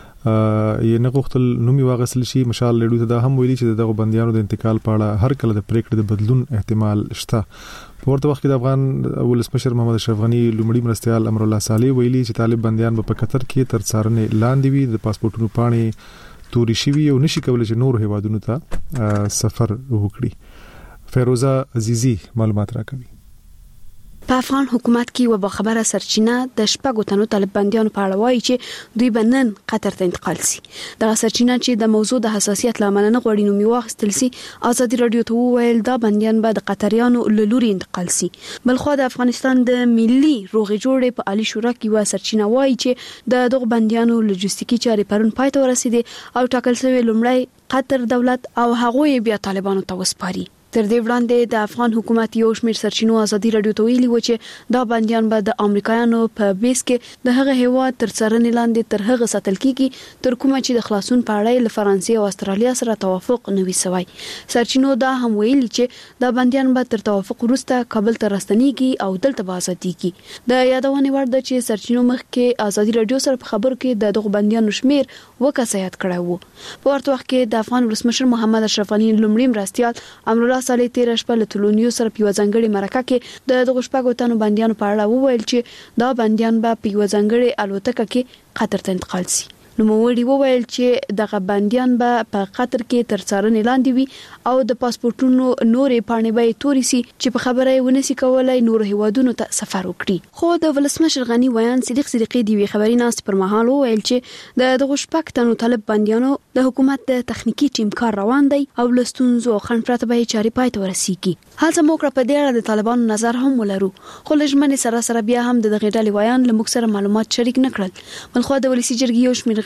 یې نه غوښتل نومي واغسل شي. مشال لړو ته دا هم ویلي چې دغه بنديانو د انتقال په اړه هر کله د پریکړې د بدلون احتمال شته. په ورته وخت کې د افغان ولسمشر محمد اشرف غنی لومړي مرستيال امر الله صالح ویلي چې طالب بنديان په قطر کې تر څارنې لاندې وي. د پاسپورتونو پاڼې توري شوي او نشي کولای چې نور هیوادونو ته سفر وکړي. فیروزه عزیزی معلومات راکوي.
په افغان حکومت کې و خبره سرچینه د شپږو تنو طالب بنديانو په اړه وایي چې دوی بنن قطر ته انتقال سي. دا سرچینه چې د موضوع د حساسیت لامل نه غوړي نو میواخستل سي. ازادي رادیو ته ویل دا بنديان به د قطریانو له لوري انتقال سي. بلخو د افغانستان د ملي روغې جوړې په عالی شورا کې و سرچینه وایي چې د دغه بنديانو لوجستیکي چارې پرون پای ته ورسېدي او ټاکل شوی لومړی قطر دولت او هغوی بیا طالبانو ته وسپاري. تر دې وړاندې د افغان حکومت یو شمېر سرچینو ازادي رادیو ته ویلي و چې دا بنديان به د امریکایانو په بیس کې د هغه هیواد تر څارنې لاندې تر هغه ساتل کیږي تر کومه چې د خلاصون په اړه له فرانسې او استرالیا سره توافق نه وي سوی. سرچینو دا هم ویلي چې دا بنديان به تر توافق وروسته کابل ته راستنیږي او دلته به ازاديږي. د یادونه وړ ده چې سرچینو مخکې ازادي رادیو سره په خبرو کې د دغه بنديانو شمیر وکاسيات کړی وو. په ورته وخت کې د افغان ولسمشر محمد اشرف غنی لومړي مرستيال امر الله صالح تیر شپه له تلونیو سره په ځنګړي مرکه کې د دغه شپږو تنو بنديانو په اړه وویل چې دا بنديان به په ځنګړي الوتکه کې قطر ته انتقال شي. نو موړي وویل چې دغه بنديان به په قطر کې تر څارنې لاندې وي او د پاسپورتونو نورې پاڼې به توري سي چې په خبره ونسي کولای نور هیوادونو ته سفر وکړي. خو د ولسمشر غنی ویان صدیق صدیقی دی خبري ناس پر مهال وویل چې د دغه شپږ تنو طالب بنديانو د حکومت د تخنیکی ټیم کار روان دی او لستونزو خن پرته به چاري پای ته ورسیږي. هڅه موکړه په دې اړه د طالبانو نظر هم ولرو خو لږمنې سره سره بیا هم د دغه ډلې ویان له موږ سره معلومات شریک نکړل. بلخو د ولسی جرګې یو شمېر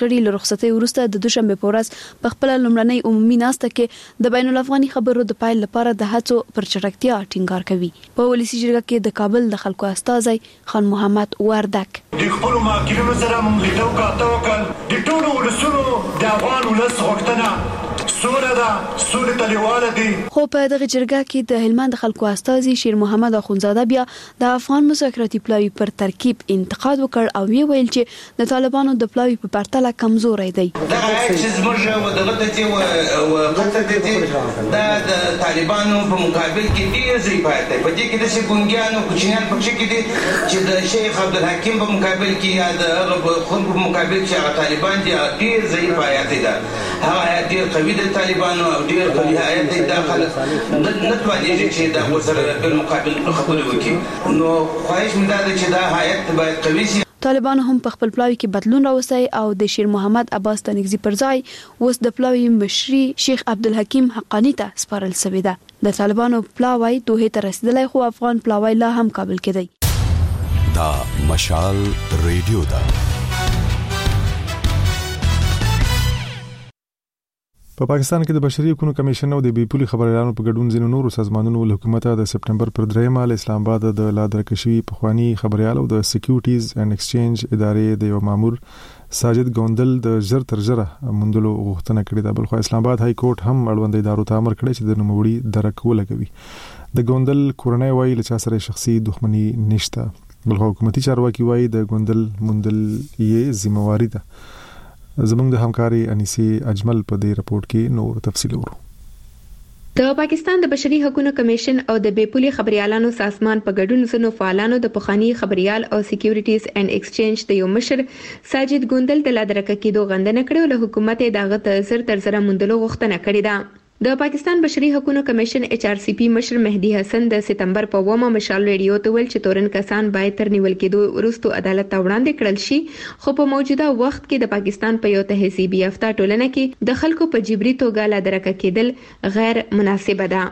غړي له رخصتۍ وروسته د دوشنبه په ورځ په خپل لومړنۍ عمومي ناسته کې د بین الافغاني خبرو د پایل لپاره د هڅو پر چټکتیا ټینګار کوي. په ولسی جرګه کې د کابل د خلکو استازي خان محمد وردک
د خپل ماکینو سره موږ لیدو کاته وکړ د ټولو ولسونو د افغان ولس غوښتنه سوله ده سوله تلیواله دي.
خو په دغه جرګه کې د هلمند خلکو استازي شیر محمد اخونزاده بیا د افغان مذاکراتي پلاوی پر ترکیب انتقاد وکړ او وی ویل چې د طالبانو د پلاوی په پرتله کمزوري دی.
دا چې زموږ او دغه ته او قطر ته دا د طالبانو په مقابل کې ډیر ضعیف دی. په دې کې د شګونګیانو کوچنیان پکې کې دي چې د شیخ عبدالحکیم په مقابل کې یا د هغه خلکو په مقابل کې هغه طالبان دي ډیر ضعیف آیات دي. هغه ډیر قوي دي طالبانو او ډیر قوي آیات دي داخله نه توانیږي چې دا ورسره په مقابل خبرې وکړي. نو خواهش مې ده چې دا آیات باید قوي شي.
طالبان هم په خپل پلاوی کې بدلون راوستي او د شیر محمد عباس تنگزی پر ځای اوس د پلاوی مشري شیخ عبدالحکیم حقانی ته سپارل شوی ده. د طالبانو پلاوی دوه ته رسیدلی خو افغان پلاوی لا هم کابل کې دی.
دا مشال ریډیو ده.
په پاکستان کې د بشري حقوقو کمیشن او د بي پولي خبريالانو په ګډون ځینو نورو سازمانونو له حکومت د سپټمبر پر درېمه له اسلام آباد د لادرکشي په خواني خبريال او د سکیورټیز اینڈ ایکسچینج ادارې د یو مامور ساجد ګوندل د زر تر زره مندلو غوښتنه کړې ده. بل خو اسلام آباد های کورټ هم اړوند ادارو ته امر کړی چې د نوموړي درک ولګوي. د ګوندل کورنۍ وایي له چا سره شخصي دښمنی نشته. بل خو حکومتي چارواکي وایي د ګوندل مندل یې ذمہواری ده. زموږ د همکاري انیسي اجمل په دې رپورت کې نور تفصیل ورو.
د پاکستان د بشري حقوقو کمیشن او د بي پولي خبريالانو سازمان په ګډون زنو فعالانو د پخوانی خبريال او سکیورټیز اینڈ ایکسچینج د یو مشر ساجد ګوندل د لادرکه کېدو غندنه کړې له حکومت دغه تر زر تر زر مندلو غوښتنه کړې ده. د پاکستان بشري حقوقو کمیشن ایچ آر سی پی مشر مهدی حسن د سپتمبر په اومه مشال ریډیو ته ویل چې تورن کسان باید تر نیول کېدو وروسته عدالت ته وړاندې کړل شي. خو په موجوده وخت کې د پاکستان په یو تهذیبي یافته ټولنه کې د خلکو په جبري توګه لادرکه کېدل غیر مناسب ده.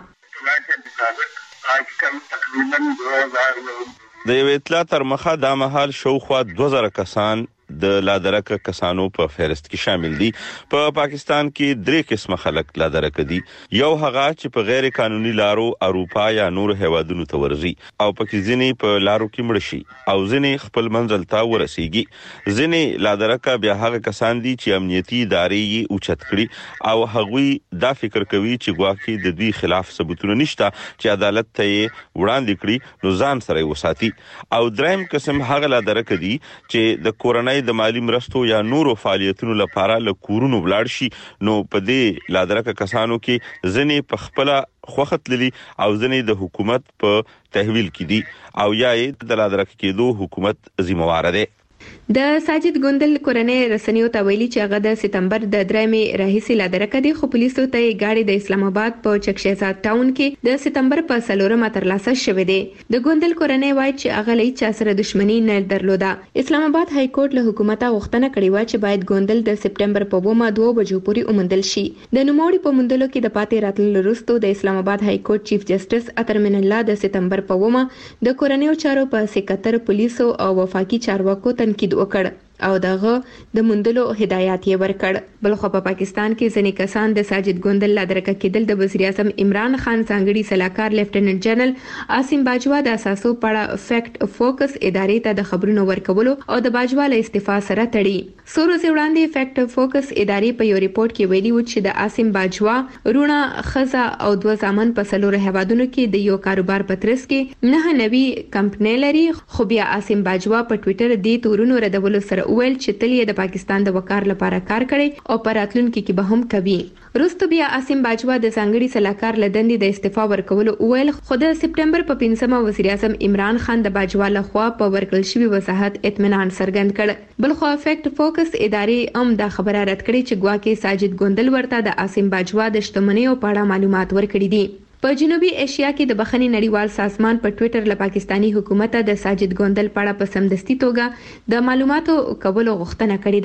د یو اطلاع تر مخه د مهال شوخوا دوه زره کسان د لادرکه کسانو په فهرست کې شامل دي. په پا پاکستان کې درې قسمه خلک لادرکه دي. یو هغه چې په غیر قانوني لارو اروپا یا نور هیوادونو ته ورځي او پکې ځینې په لارو کې مړ شي او ځینې خپل منزل ته ورسیږي. ځینې لادرکه بیا هغه کسان دي چې امنیتي ادارې یې اوچت کړي او هغوی دا فکر کوي چې ګواکې د دوی خلاف ثبوتونه نشته چې عدالت ته یې وړاندې کړي نو ځان سره وساتي. او دریم قسم هغه لادرکه دي چې د کورنۍ د مالی مرستو یا نورو فعالیتونو لپاره له کورونو بلاړ شي. نو په دې لادرکه کسانو کې ځنې په خپل خوخت للی او ځنې د حکومت په تحویل کې دي او یا یې د لادرکه کېدو حکومت ذمہوار دی.
د ساجد ګوندل کورنۍ رسنیو ته ویلي چې هغه د سپتمبر د درېمې راهیسې لادرکه دي خو پولیسو ته یې ګاډي د اسلام آباد په چک شهزاد ټاون کې د سپتمبر په څلورمه ترلاسه شوې ده. د ګوندل کورنۍ وایي چې هغه له چا سره دښمنی نه درلوده. اسلام آباد های کورټ له حکومت غوښتنه کړې و چې باید ګوندل د سپتمبر په اومه دوه بجو پورې ومندل شي. د نوموړي په مندلو کې د پاتې راتللو وروسته د اسلام آباد های کورټ چیف جسټس اتر من الله د سپتمبر په اومه د کورنۍ چارو په سکتر پولیسو او وفاقي چارواکو تنقید وکړ او دغه د مندلو هدایت یې ورکړ. بل خو په پاکستان کې ځینې کسان د ساجد ګوندل لادرکه کېدل د وزیر اعظم عمران خان ځانګړي سلاکار لیفټیننټ جنرال عاصم باجوا د اساسو پړه فیکټ فوکس ادارې ته د خبرونو ورکولو او د باجوا له استعفا سره تړي. څو ورځې وړاندې فیکټ فوکس ادارې په یو ریپورت کې ویلي و چې د عاصم باجوا رونه خزا او دوه ځامن په څلورو هیوادونو کې د یو کاروبار په ترڅ کې نه نوي کمپنۍ لري. خو بیا عاصم باجوا په ټوئیټر دې تورونو ردولو سره ویل چې تل یې د پاکستان د وقار لپاره کار کړي او په راتلونکي کې به هم کوي. وروسته بیا عاصم باجوا د ځانګړي سلاکار لدندې د استعفا ورکولو ویل خو د سپتمبر په پنځمه وزیر اعظم عمران خان د باجوا لخوا په ورکړل شوی وضاحت اطمینان څرګند کړ. بل خو فیکټ فوکس ادارې هم دا خبره رد کړې چې ګواکې ساجد ګوندل ورته د عاصم باجوا د شتمنیو په اړه معلومات ورکړي دي. په جنوبي ایشیا کې د بخښنې نړیوال سازمان په ټوئیټر له پاکستانی حکومت د ساجد ګوندل په اړه په سمدستي توګه د معلوماتو کولو غوښتنه کړې ده.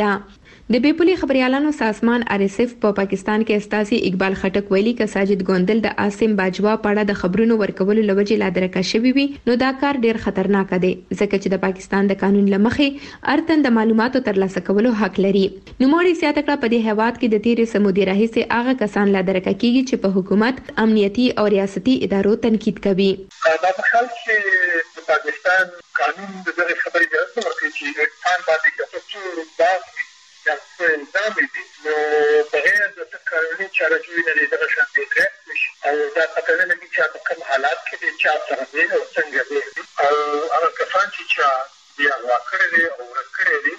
د بیپولي خبريالانو سازمان آر اس اف په پاکستان کې استاذي اقبال خټک ویلي ک ساجد ګوندل د عاصم باجوا په اړه د خبرونو ورکولو لوجه لا درکه شوی وي نو دا کار ډیر خطرناک دی ځکه چې د پاکستان د قانون لمخې ارتن د معلوماتو ترلاسه کولو حق لري نو موري سیاته کړه په دې هواد کې د تیرې سمودي راهیسه هغه کسان لا درکه کیږي چې په حکومت امنیتي او ریاستي ادارو تنقید کوي
دا په خل چې پاکستان قانون د دغه خبرې د اصل ورته چې انسان باندې کڅوړو دا یا څه الزام دي نو بغیر د قانوني چارچوبې نه دغه شان دي او دا پته نه لګي چې په کوم حالات کې دي چې سره دي او څنګه دي او هغه کسان چې بیا واکړه دي او ورکړه دي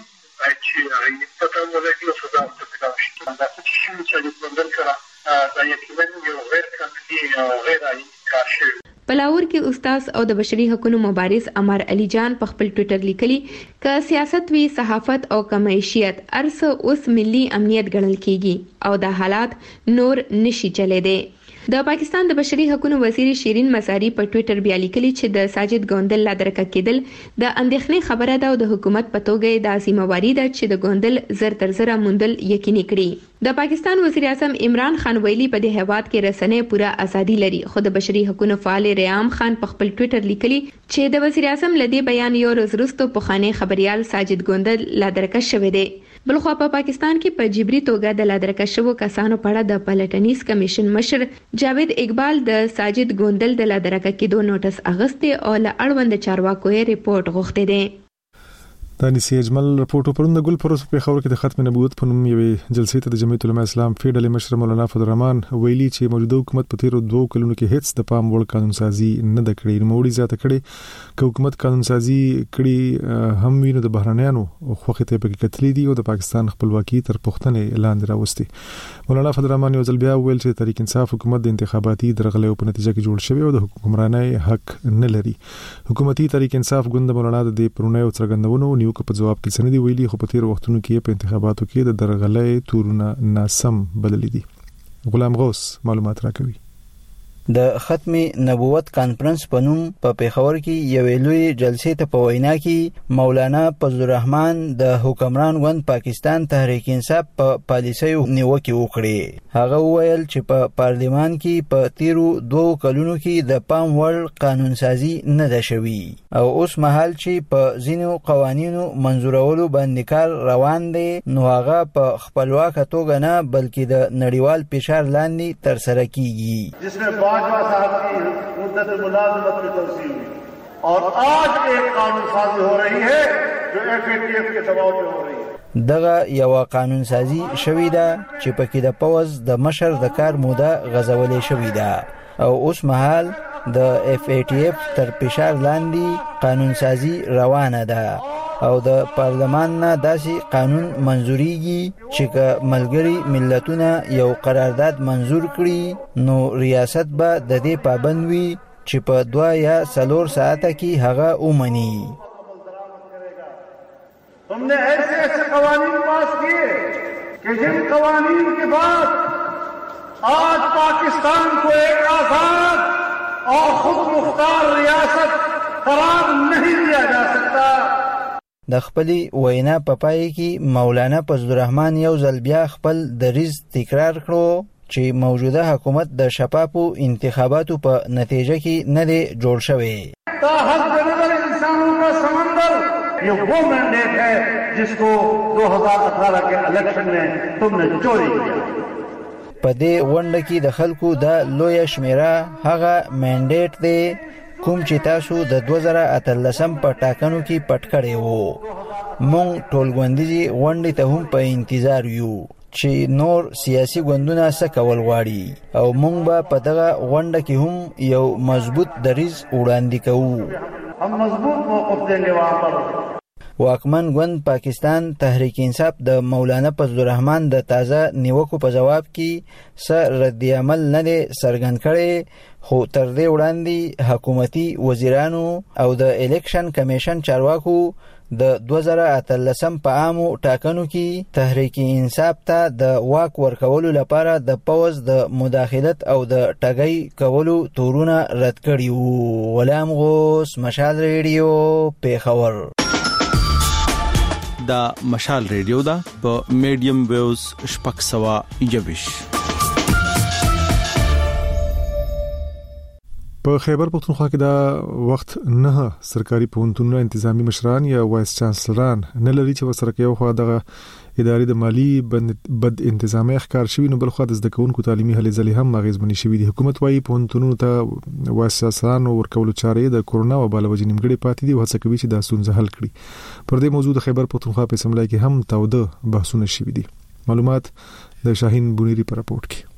چې هغه پته ولګي او سزا ورته شي دا چې چې د بندر سره دا یقینا یو غیر قانوني او غیر عادي کار شي
پلاور کې استاد او د بشري حقوقو مبارز عمر علي جان په خپل ټوئیټر لیکلي ک سیاست وی صحافت او کمیشیت ارسه اوس ملي امنیت ګڼل کیږي او د حالات نور نشي چلے دي د پاکستان د بشري حقوقو وزیر شیرین مساری په ټوئیټر بیا لیکلي چې د ساجد ګوندل لا درکه کېدل د اندېښنې خبره ده او د حکومت په توګه د ذمہواری ده چې د ګوندل زر تر زر موندل یقیني کړي د پاکستان وزیر اعظم عمران خان ویلي په دې هواد کې رسنۍ پوره ازادي لري خو د بشري حقوقو فعال ریام خان په خپل ټوئیټر لیکلي چې د وزیر اعظم لدی بیان یو روز وروسته په خانه خبريال ساجد ګوندل لا درکه شوې ده بلخو په پاکستان کې په جبري توګه د لا درکه شوو کسانو په اړه د پلټنیز کمیشن مشر جاوید اقبال د ساجد ګوندل د لا درکه کېدو نوټس اغسته او له اړوند چارواکو یې ریپورت غوښته دي
دانی سی اجمل رپورټ پرونده ګل پروس په خبر کې د ختم نبوت په نوم یوې جلسې ته د جمعیت العلماء اسلام فیډرال مشر مولانا فضل الرحمن ویلي چې موجوده حکومت په تیرو دوه کلونو کې هیڅ د پام وړ قانون سازي نه د کړې نو وړي زیاته کړې چې حکومت قانون سازي کړي هم ویني د بهرانيانو خوخه ته په کتلې دي او د پاکستان خپلواکي تر پښتنې اعلان راوستي مولانا فضل الرحمن یو ځل بیا ویل چې تحریک انصاف حکومت د انتخاباتي درغلې په نتیجه کې جوړ شوی او د حکمرانۍ حق نه لري حکومتي تحریک انصاف ګوند مولانا د پرونیو څرګندونو نیو په جواب کې سندي ویلي خو په تیر وختونو کې په انتخاباتو کې د درغلې تورونه ناسم بلل دي غلام غوث معلومات راکوي
د ختم نبوت کانفرنس په نوم په پیښور کې یوې لوی جلسې ته په وینا کې مولانا فضل الرحمن د حکمران ګوند پاکستان تحریک انصاف په پالیسیو نیوکه وکړه هغه وویل چې په پارلیمان کې په تیرو دوه کلونو کې د پام وړ قانون سازي نه ده شوی او اوس مهال چې په ځینو قوانینو منزورولو باندې کار روان دی نو هغه په خپلواک توګه نه بلکې د نړیوال فشار لاندې تر سره کیږي
बाजवा साहब की मुद्दत मुलाजमत में तोसी हुई और आज एक कानून साजी हो रही है जो एफ ए टी एफ के दबाव में हो रही है
دغه یو قانون سازي شوې ده چې پکې د پوز د مشر د کار موده غزولې شوې ده او اوس مهال د اف ای ټی اف تر فشار لاندې قانون سازي روانه ده او د پارلمان نه داسې قانون منزوريږي چې ملګری ملتونه یو قرارداد منزور کړي نو ریاست به د دې پابند وي چې په دوه یا څلور ساعته کې هغه ومني
हमने ऐसे ऐसे कवानीन पास किए कि जिन कवानीन के बाद आज पाकिस्तान को एक आजाद और खुद मुख्तार रियासत करार नहीं दिया जा सकता
د خپلې وینا په پای کې مولانا فضل الرحمن یو ځل بیا خپل دریځ تکرار کړو چې موجوده حکومت د شفافو انتخاباتو په نتیجه کې نه دی جوړ شوی
تا حد نظر انسانوں کا سمندر یہ وہ مینڈیٹ ہے جس کو دو ہزار اٹھارہ کے الیکشن میں تم نے چوری کیا
په دې ونډه کې د خلکو د لوی شمیره هغه مینډیټ دی کوم چې تاسو د دوه زره اتلسم په ټاکنو کې پټ کړی وو مونږ ټولګوندیزي غونډې ته هم په انتظار یو چې نور سیاسي ګوندونه څه کول غواړي او مونږ به په دغه غونډه کې هم یو مضبوط دریځ وړاندې کوو
هم مضبوط موقف دینګے وہاں پر
واکمن ګوند پاکستان تحریک انصاف د مولانا فضل الرحمن د تازه نیوکو په جواب کې س رد عمل نه څرګند کړي خو تر دې وړاندې حکومتي وزیرانو او د الیکشن کمیشن چارواکو د دوه زره اتلسم په عامو ټاکنو کې تحریک انصاف ته د واک ورکولو لپاره د پوز د مداخلت او د ټګۍ کولو تورونه رد کړي وو غلام غوث مشال ریډیو پیښور
د مشال ریډیو دا په میډیم ویوز شپږ سوه یوویش.
په خیبر پختونخوا کې دا وخت نه سرکاري پوهنتونونو انتظامی مشران یا وایس چانسلران نه لري چې ورسره یو خوا دغه ادارې د مالی بد انتظامی ښکار شوی، نو بل خوا د زده کوونکو تعلیمي هلې ځلې هم اغیزمنې شوې دي. حکومت وايي پوهنتونونو ته وایس چانسلرانو ورکول چارې د کورونا وبا له وجې نیمګړې پاتې دي او هڅه کوي چې دا ستونزه حل کړي. پر دې موضوع د خیبر پختونخوا په اسمبلی کې هم تاوده بحثونه شوي دي. معلومات د شاهین بونیری په راپورټ کې.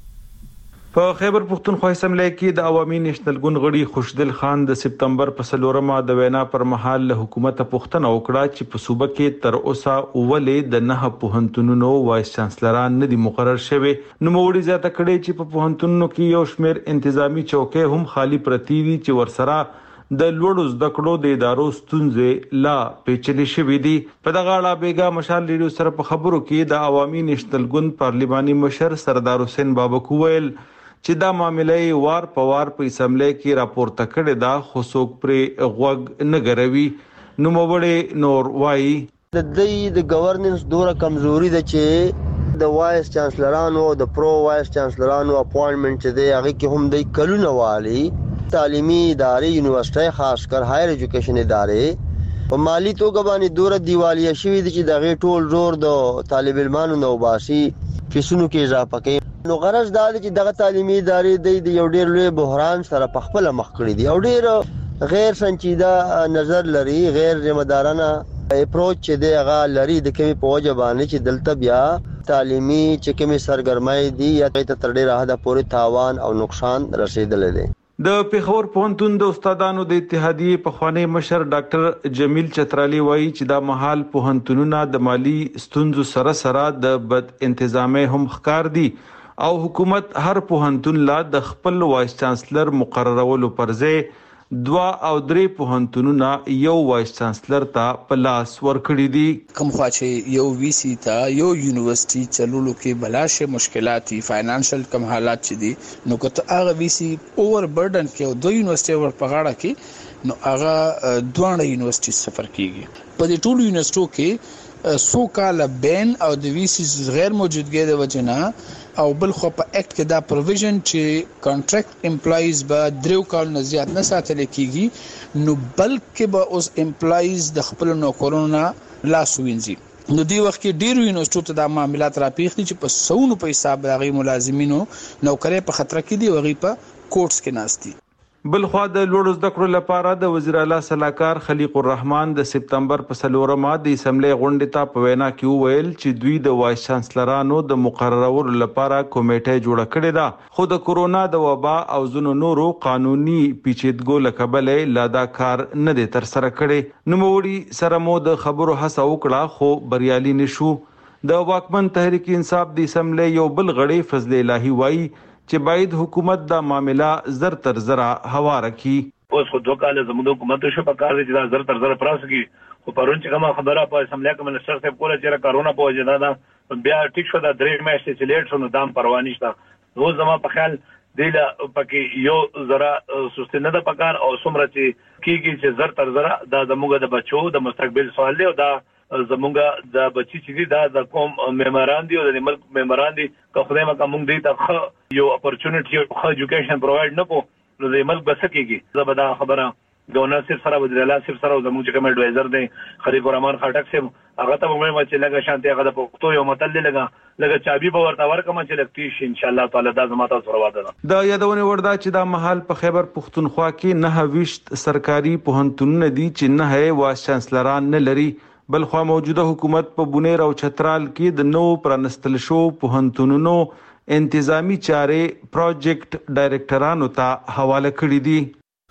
په خیبر پختونخوا اسمبلی کې د عوامي نېشنل ګوند غړي خوشدل خان د سپتمبر په څلورمه د وینا پر مهال له حکومت پوښتنه وکړه چې په صوبه کې تر اوسه اولې د نه پوهنتونونو وایس چانسلران نه دي مقرر شوي. نو موړي زیاته کړي چې په پوهنتونونو کې یو شمېر انتظامی چوکۍ هم خالی پرتی دي چې ورسره د لوړو زده کړو د ادارو ستونزې لا پیچلې شوې دي. په دغه اړه بیګا مشال ریډیو سره په خبرو کې د عوامي نېشنل ګوند پارلیماني مشر سردار حسین بابک وویل چې دا معاملې وار په وار په اسمبلی کې راپورته کړي دا خو څوک پرې غوږ نه ګروي. نو موړي نور وایي
د دې د گورننس دوره کمزوري ده چې د وایس چانسلرانو او د پرو وایس چانسلرانو اپوینټمنت چې دی هغه کې هم د کلونه والی تعلیمي ادارې یونیورسيټي خاص کر هایر ایجوکیشن ادارې په مالی توګه باندې دوره دیوالیه شوې دي چې دغه ټول زور د طالب علمانو نو باسي فیسونو کې اضافه کوي. نو غرض دا دی چې دغه تعلیمي ادارې د یو ډېر لوی بحران سره په خپل مخ کړی دي او ډېر غیر سنجیده نظر لري، غیر ذمہ دارانه اپروچ چې دی هغه لري د کمی په وجه باندې چې دلته بیا تعلیمي چې کمی سرګرمۍ دي یا تر ډېره حد پورې تاوان او نقصان رسیدلی دی.
د پیښور پوهنتون د استادانو د اتحادیې پخوانی مشر ډاکټر جمیل چترالی وایي چې دا مهال پوهنتونونه د مالی ستونزو سره سره د بد انتظامی هم ښکار دي او حکومت هر پوهنتون لا د خپل وایس چانسلر مقررولو پر ځای دوا او درې پوهنتونونه یو وایس چانسلر ته په لاس ورکړي دي.
کوم خوا چې یو وی سی ته یو یونیورسيټي چلولو کې بلاشه مشکلات دي، فاینانشل کم حالات چې دي، نو کته هغه وی سی اوور برډن کې او دوه یونیورسيټي ور پغاړه کې نو هغه دوه یونیورسيټي سفر کیږي. په دې ټولو یونیورسيټو کې سو کال بین او د وی سی غیر موجودګي د وجنه او بل خو په اکټ کې دا پروویژن چې کانټریکټ امپلایز به دریو کال نه زیات نه ساتل کیږي نو بلکې به اوس امپلایز د خپل نوکرونو نه لاس وینځي. نو دی وخت کې ډیرو یونیورسيټو ته د معاملات راپیښ دي چې په سونو په حساب دغه ملازمینو نوکرې په خطر کې دي او غي په کوټس کې ناشتي.
بل خو د لوړو زده کړو لپاره د وزیر اعلی صلاحکار خلیق الرحمن د سپتمبر په څلورمه د اسمبلی غونډې ته په وینا کې وویل چې دوی د وایس چانسلرانو د مقررولو لپاره کمیټه جوړه کړې ده، خو د کورونا د وبا او ځینو نورو قانوني پیچیدګو له کبله لا دا کار نه دی تر سره کړی. نو موړي سره مو د خبرو هڅه وکړه خو بریالي نشو. د واکمن تحریک انصاف د اسمبلی یو بل غړي فضل الهی وایي چې باید حکومت دا معاملې زر تر زر هواره کی.
اوس خو دوه کال زموږ حکومت شو په کار چې دا زر تر زر پراس کی خو پرون چې کومه خبره په اسمبلی کې منسټر صاحب کوله چې کرونا په وجه دا بیا ټیک شو دا درې میاشتې چې لیټ شو نو دام پروا نشته. نو زما په خیال دیله پکې یو زرا سستی نه ده پکار او څومره چې کیږي چې زر تر زر دا زموږ د بچو د مستقبل سوال دی او دا زمونږ د بچی چې دي دا د کوم میموران دي او د ملک میموران دي که خدای مکه موږ دې ته یو اپورچونټي او ایجوکیشن پرووایډ نه کو نو د ملک بس کېږي. زبدا خبره گورنر صاحب سره وزیر اعلی صاحب سره زموږ چې کوم ایڈوایزر دی خلیق الرحمن خټک صاحب هغه ته موږ چې لګا شانتي هغه د پښتو یو متل لګا لګا چابي به ورته ورکم چې لګتي شي ان شاء الله تعالی دا زما تاسو سره واده ده.
د یادونه وردا چې دا محل په خیبر پختونخوا کې نه ویشت سرکاري پوهنتونونه دي چې نه وایس چانسلران نه لري، بل خو موجوده حکومت په بونیر او چترال کې د نو پرانستل شو پوهنتونونو انتظامی چارې پروجیکټ ډایریکټرانو ته حواله کړې دي.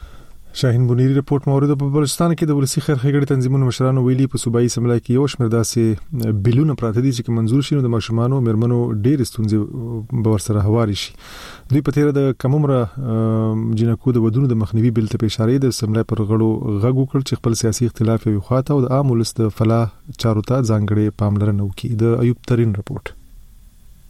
شاهین بونیری رپورت مورد په بلوچستان کې د ولسی خیر ښېګړې تنظیمونو مشرانو ویلي په صوبایي اسمبلی کې یو شمېر داسې بلونه پراته دي چې منظور شي نو د ماشومانو میرمنو ډېر ستونزې به ورسره هواري شي. دوی په تیره د کم عمره جنکو د ودونو د مخنیوي بل ته اشاره د اسمبلی پر غړو غږ وکړ چې خپل سیاسي اختلاف یو خواته او د عام ولس د فلاح چارو ته ځانګړې پاملرنه وکړي. د ایوب ترين رپورت.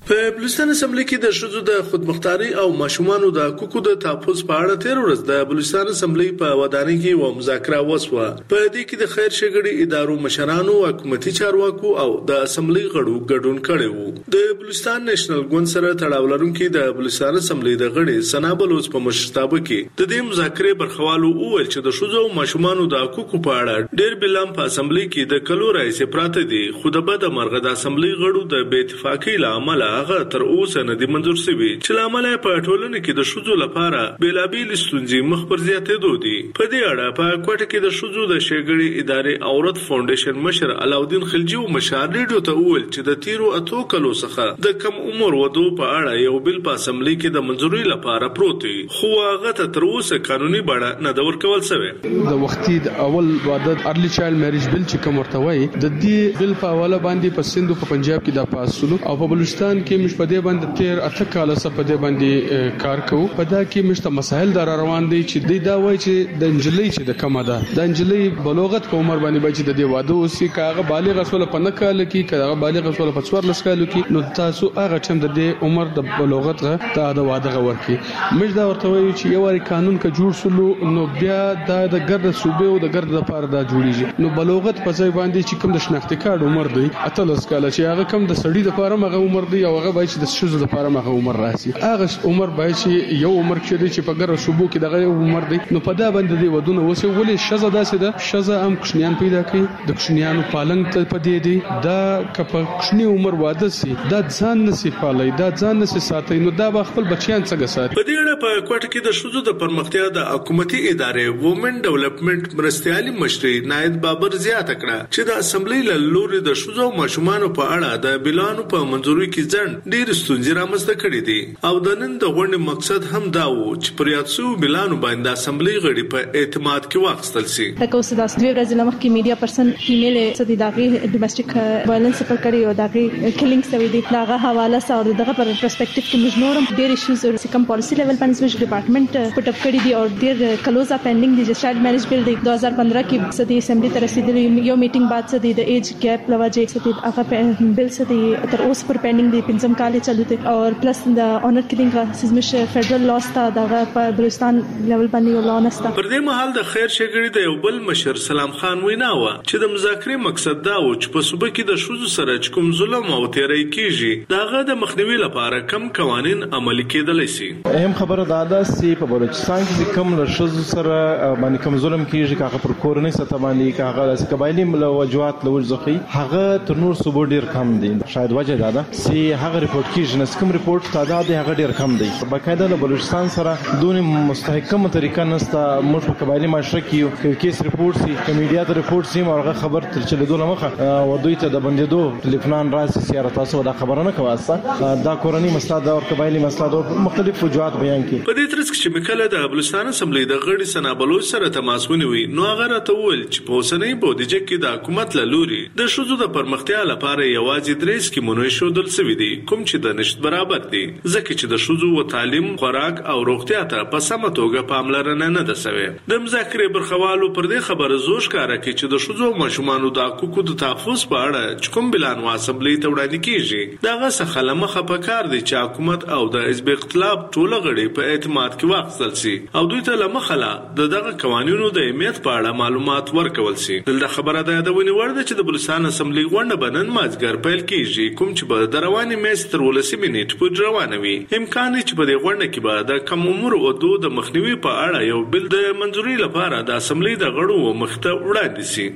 په بلوچستان اسمبلی کې د شذو د خودمختاري او ماشومانو د حقوقو د تحفظ په اړه تیر ورځ د بلوچستان اسمبلی په ودانۍ کې و مذاکره وسوه. په دې کې د خیر ښېګړې ادارو مشرانو، حکومتي چارواکو او د اسمبلی غړو ګډون کړی وو. د بلوچستان نېشنل ګوند سره تړاو لرونکي د بلوچستان اسمبلی د غړي ثنا بلوچ په مشرتابه کې د دې مذاکرې برخوالو وویل چې د شذو او ماشومانو د حقوقو په اړه ډېر بلام په اسمبلی کې د کلو راځي پراته دي، خو د بد مرغه د اسمبلی غړو د بې اتفاقۍ له امله هغه تر اوسه نه دي منظور شوي، چې له امله په ټولنه کې د شذو لپاره بېلابېل ستونزې مخ پر زیاتېدو دي. په دې اړه په کوټه کې د شذو د ښېګړې ادارې عورت فاونډیشن مشر علاودین خلجي او مشار ریډیو ته وویل چې د تیرو اتو کلو څخه د کم عمر ودو په اړه یو بل په اسمبلی کې د منځوري لپاره پروت دی، خو هغه ته تر اوسه قانوني بڼه نه ده ورکول شوې.
د وختي د اول واده ارلی چایلډ میریج بل چې کوم ورته وایي د دې بل په حواله باندې په سندو په پنجاب کې د پاسولو او په بلوچستان کې مش په دې باندې تیر اته کال سره په دې باندې کار کوو. په دا کې مشته مسائل در روان دي چې د دا وایي چې د انجلۍ چې د کمه ده د انجلۍ بلوغت په عمر باندې باندې د دې واده اوسې کاغه بالغ رسول په نه کال کې کاغه بالغ رسول په څوار لس کال کې نو تاسو هغه ټیم د دې عمر د بلوغت ته د واده غور کې مش دا ورته وایي چې یو واری قانون کا جوړ سلو نو بیا دا د ګرد صوبې او د ګرد لپاره دا جوړیږي. نو بلوغت په ځای باندې چې کوم د شناختی کارت عمر دی اتلس کال چې هغه کم د سړی لپاره مغه عمر دی او هغه باید چې د شذو لپاره مغه عمر راسي. هغه عمر باید چې یو عمر کې دی چې په ګر صوبو کې دغه عمر دی. نو په دا باندې دی ودونه وسه ولې شذا داسې ده شذا هم کښنیان پیدا کوي د کښنیانو پالنګ ته پدې دی دا کپ کښنی عمر واده سي دا ځان نسی پالي دا ځان نسی ساتي نو دا به خپل بچیان څنګه ساتي.
په دې اړه په کوټه کې د شذو د پرمختیا د حکومتي ادارې وومن ډیولپمنٹ مرستيالي مشري نائب بابر زیاته کړه چې د اسمبلی له لوري د شذو ماشومانو په اړه د بلانو په منځوري کې ځند ډېر ستونزې رامنځته کړې دي او د نن د غونډې مقصد هم دا و چې پر یادسو بلانو باندې اسمبلی غړي په اعتماد کې واخیستل شي.
لکه اوس د دوی ورځې لمخ کې میډیا پرسن فیمیل سدي داغي ډومېسټک وایلنس پر کړی او داغي کلینګ سوي دي داغه حواله سره دغه پر پرسپیکټیو کې موږ نورم ډېر ایشوز او سکم پالیسی لیول باندې ویش ډپارټمنټ پټ اپ کړی دي او ډېر کلوزا پینډینګ دي چې چایلډ میریج بل دی دو هزار پندرہ کې سدي اسمبلی ته رسیدلی یو میټینګ بعد سدي د ایج گیپ لواجه سدي هغه بل سدي تر اوس پر پینډینګ دی پنځم کال چلوته او پلس د اونر کلینګ سیزمش فدرل لا ستا دغه په بلوچستان لیول باندې یو لا نستا.
پر دې مهال د خیر ښېګړې د یو بل مشر سلام خان وینا و چې د مذاکرې مقصد دا و چې په صوبه کې د شذو سره کوم ظلم او تیری کیږي داغه د مخنیوي لپاره کم قوانين عملي کېدلی شي.
اهم خبره دا ده چې په بلوچستان کې کوم د شذو سره باندې کوم ظلم کیږي کاغه پر کورنۍ سطح باندې کاغه د قبایلی ملوجوات لوځخي هغه تر نور صوبو ډیر کم دي. شاید وجه دا ده چې هغه ریپورت کیږي نس کوم ریپورت تعداد هغه ډیر کم دی. باقاعده د بلوچستان سره دون مستحکم طریقه نسته موږ په قبایلی معاشره کې کیس ریپورت سي کمیډیا ته ریپورت سي هغه خبر تر چلیدو مخه او دوی ته د بندیدو ټلیفون راځي سیاره تاسو دا خبره نه کواسته دا کورنۍ مسله دا او قبایلی مسله دا مختلف وجوهات بیان کړي.
په دې ترڅ کې مکله د بلوچستان اسمبلی د غړي سنا بلوچ سره تماس ونیوي نو هغه راته وویل چې په اوسنۍ بودیجه کې د حکومت له لوري د شذو د پرمختیا لپاره یوازې درې سکیمونه شودل شوي دي کوم چې د نشټ برابر دي ځکه چې د شذو و تعلیم خوراک او روغتیا ته په سمه توګه پاملرنه نه ده شوې. د مذاکرې برخوالو پر دې خبره زوش کار کوي چې د شذو ماشومانو د حقوقو د تحفظ په اړه کوم بلان و اسمبلی ته وړاندې کیږي دغه څخه لمخه پکار دي چې حکومت او د حزب اختلاف ټول غړي په اعتماد کې واخیستل شي او دوی ته لمخه لا د دغه قوانینو د اهمیت په اړه معلومات ورکول شي. دلته خبره ده د ونی ورده چې د بلوچستان اسمبلی غونډه بنن مازګر پیل کیږي کوم چې به د رواني میاشتې تر ولسی منټ پورې روانه وي. امکان دی چې په دې غونډه کې به د کم عمر او د مخنیوي په اړه یو بل د منځوري لپاره د اسمبلی د غړو مخته وړاندې شي.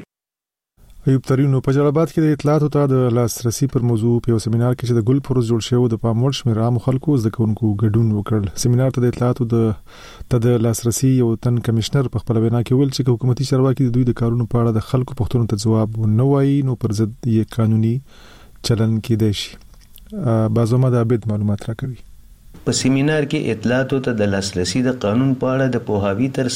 ایوب ترینو په جلال کې د اطلاعاتو ته د لاسرسي پر موضوع په یو سیمینار کې چې د ګل پروز جوړ شوی د پام وړ شمېر عام خلکو زده کوونکو ګډون وکړل. سیمینار ته د اطلاعاتو د ته د لاسرسي یو تن کمشنر په خپل وینا کې ویل چې حکومتي چارواکي د دوی د کارونو په اړه د خلکو پوښتنو ته ځواب نه وایي نو پر ضد یې قانوني چلن کېدای شي. بازومه د عبد معلومات راکوي.
په سیمینار کې اطلاعاتو ته د لاسرسي د قانون په اړه د پوهاوی ترڅنګ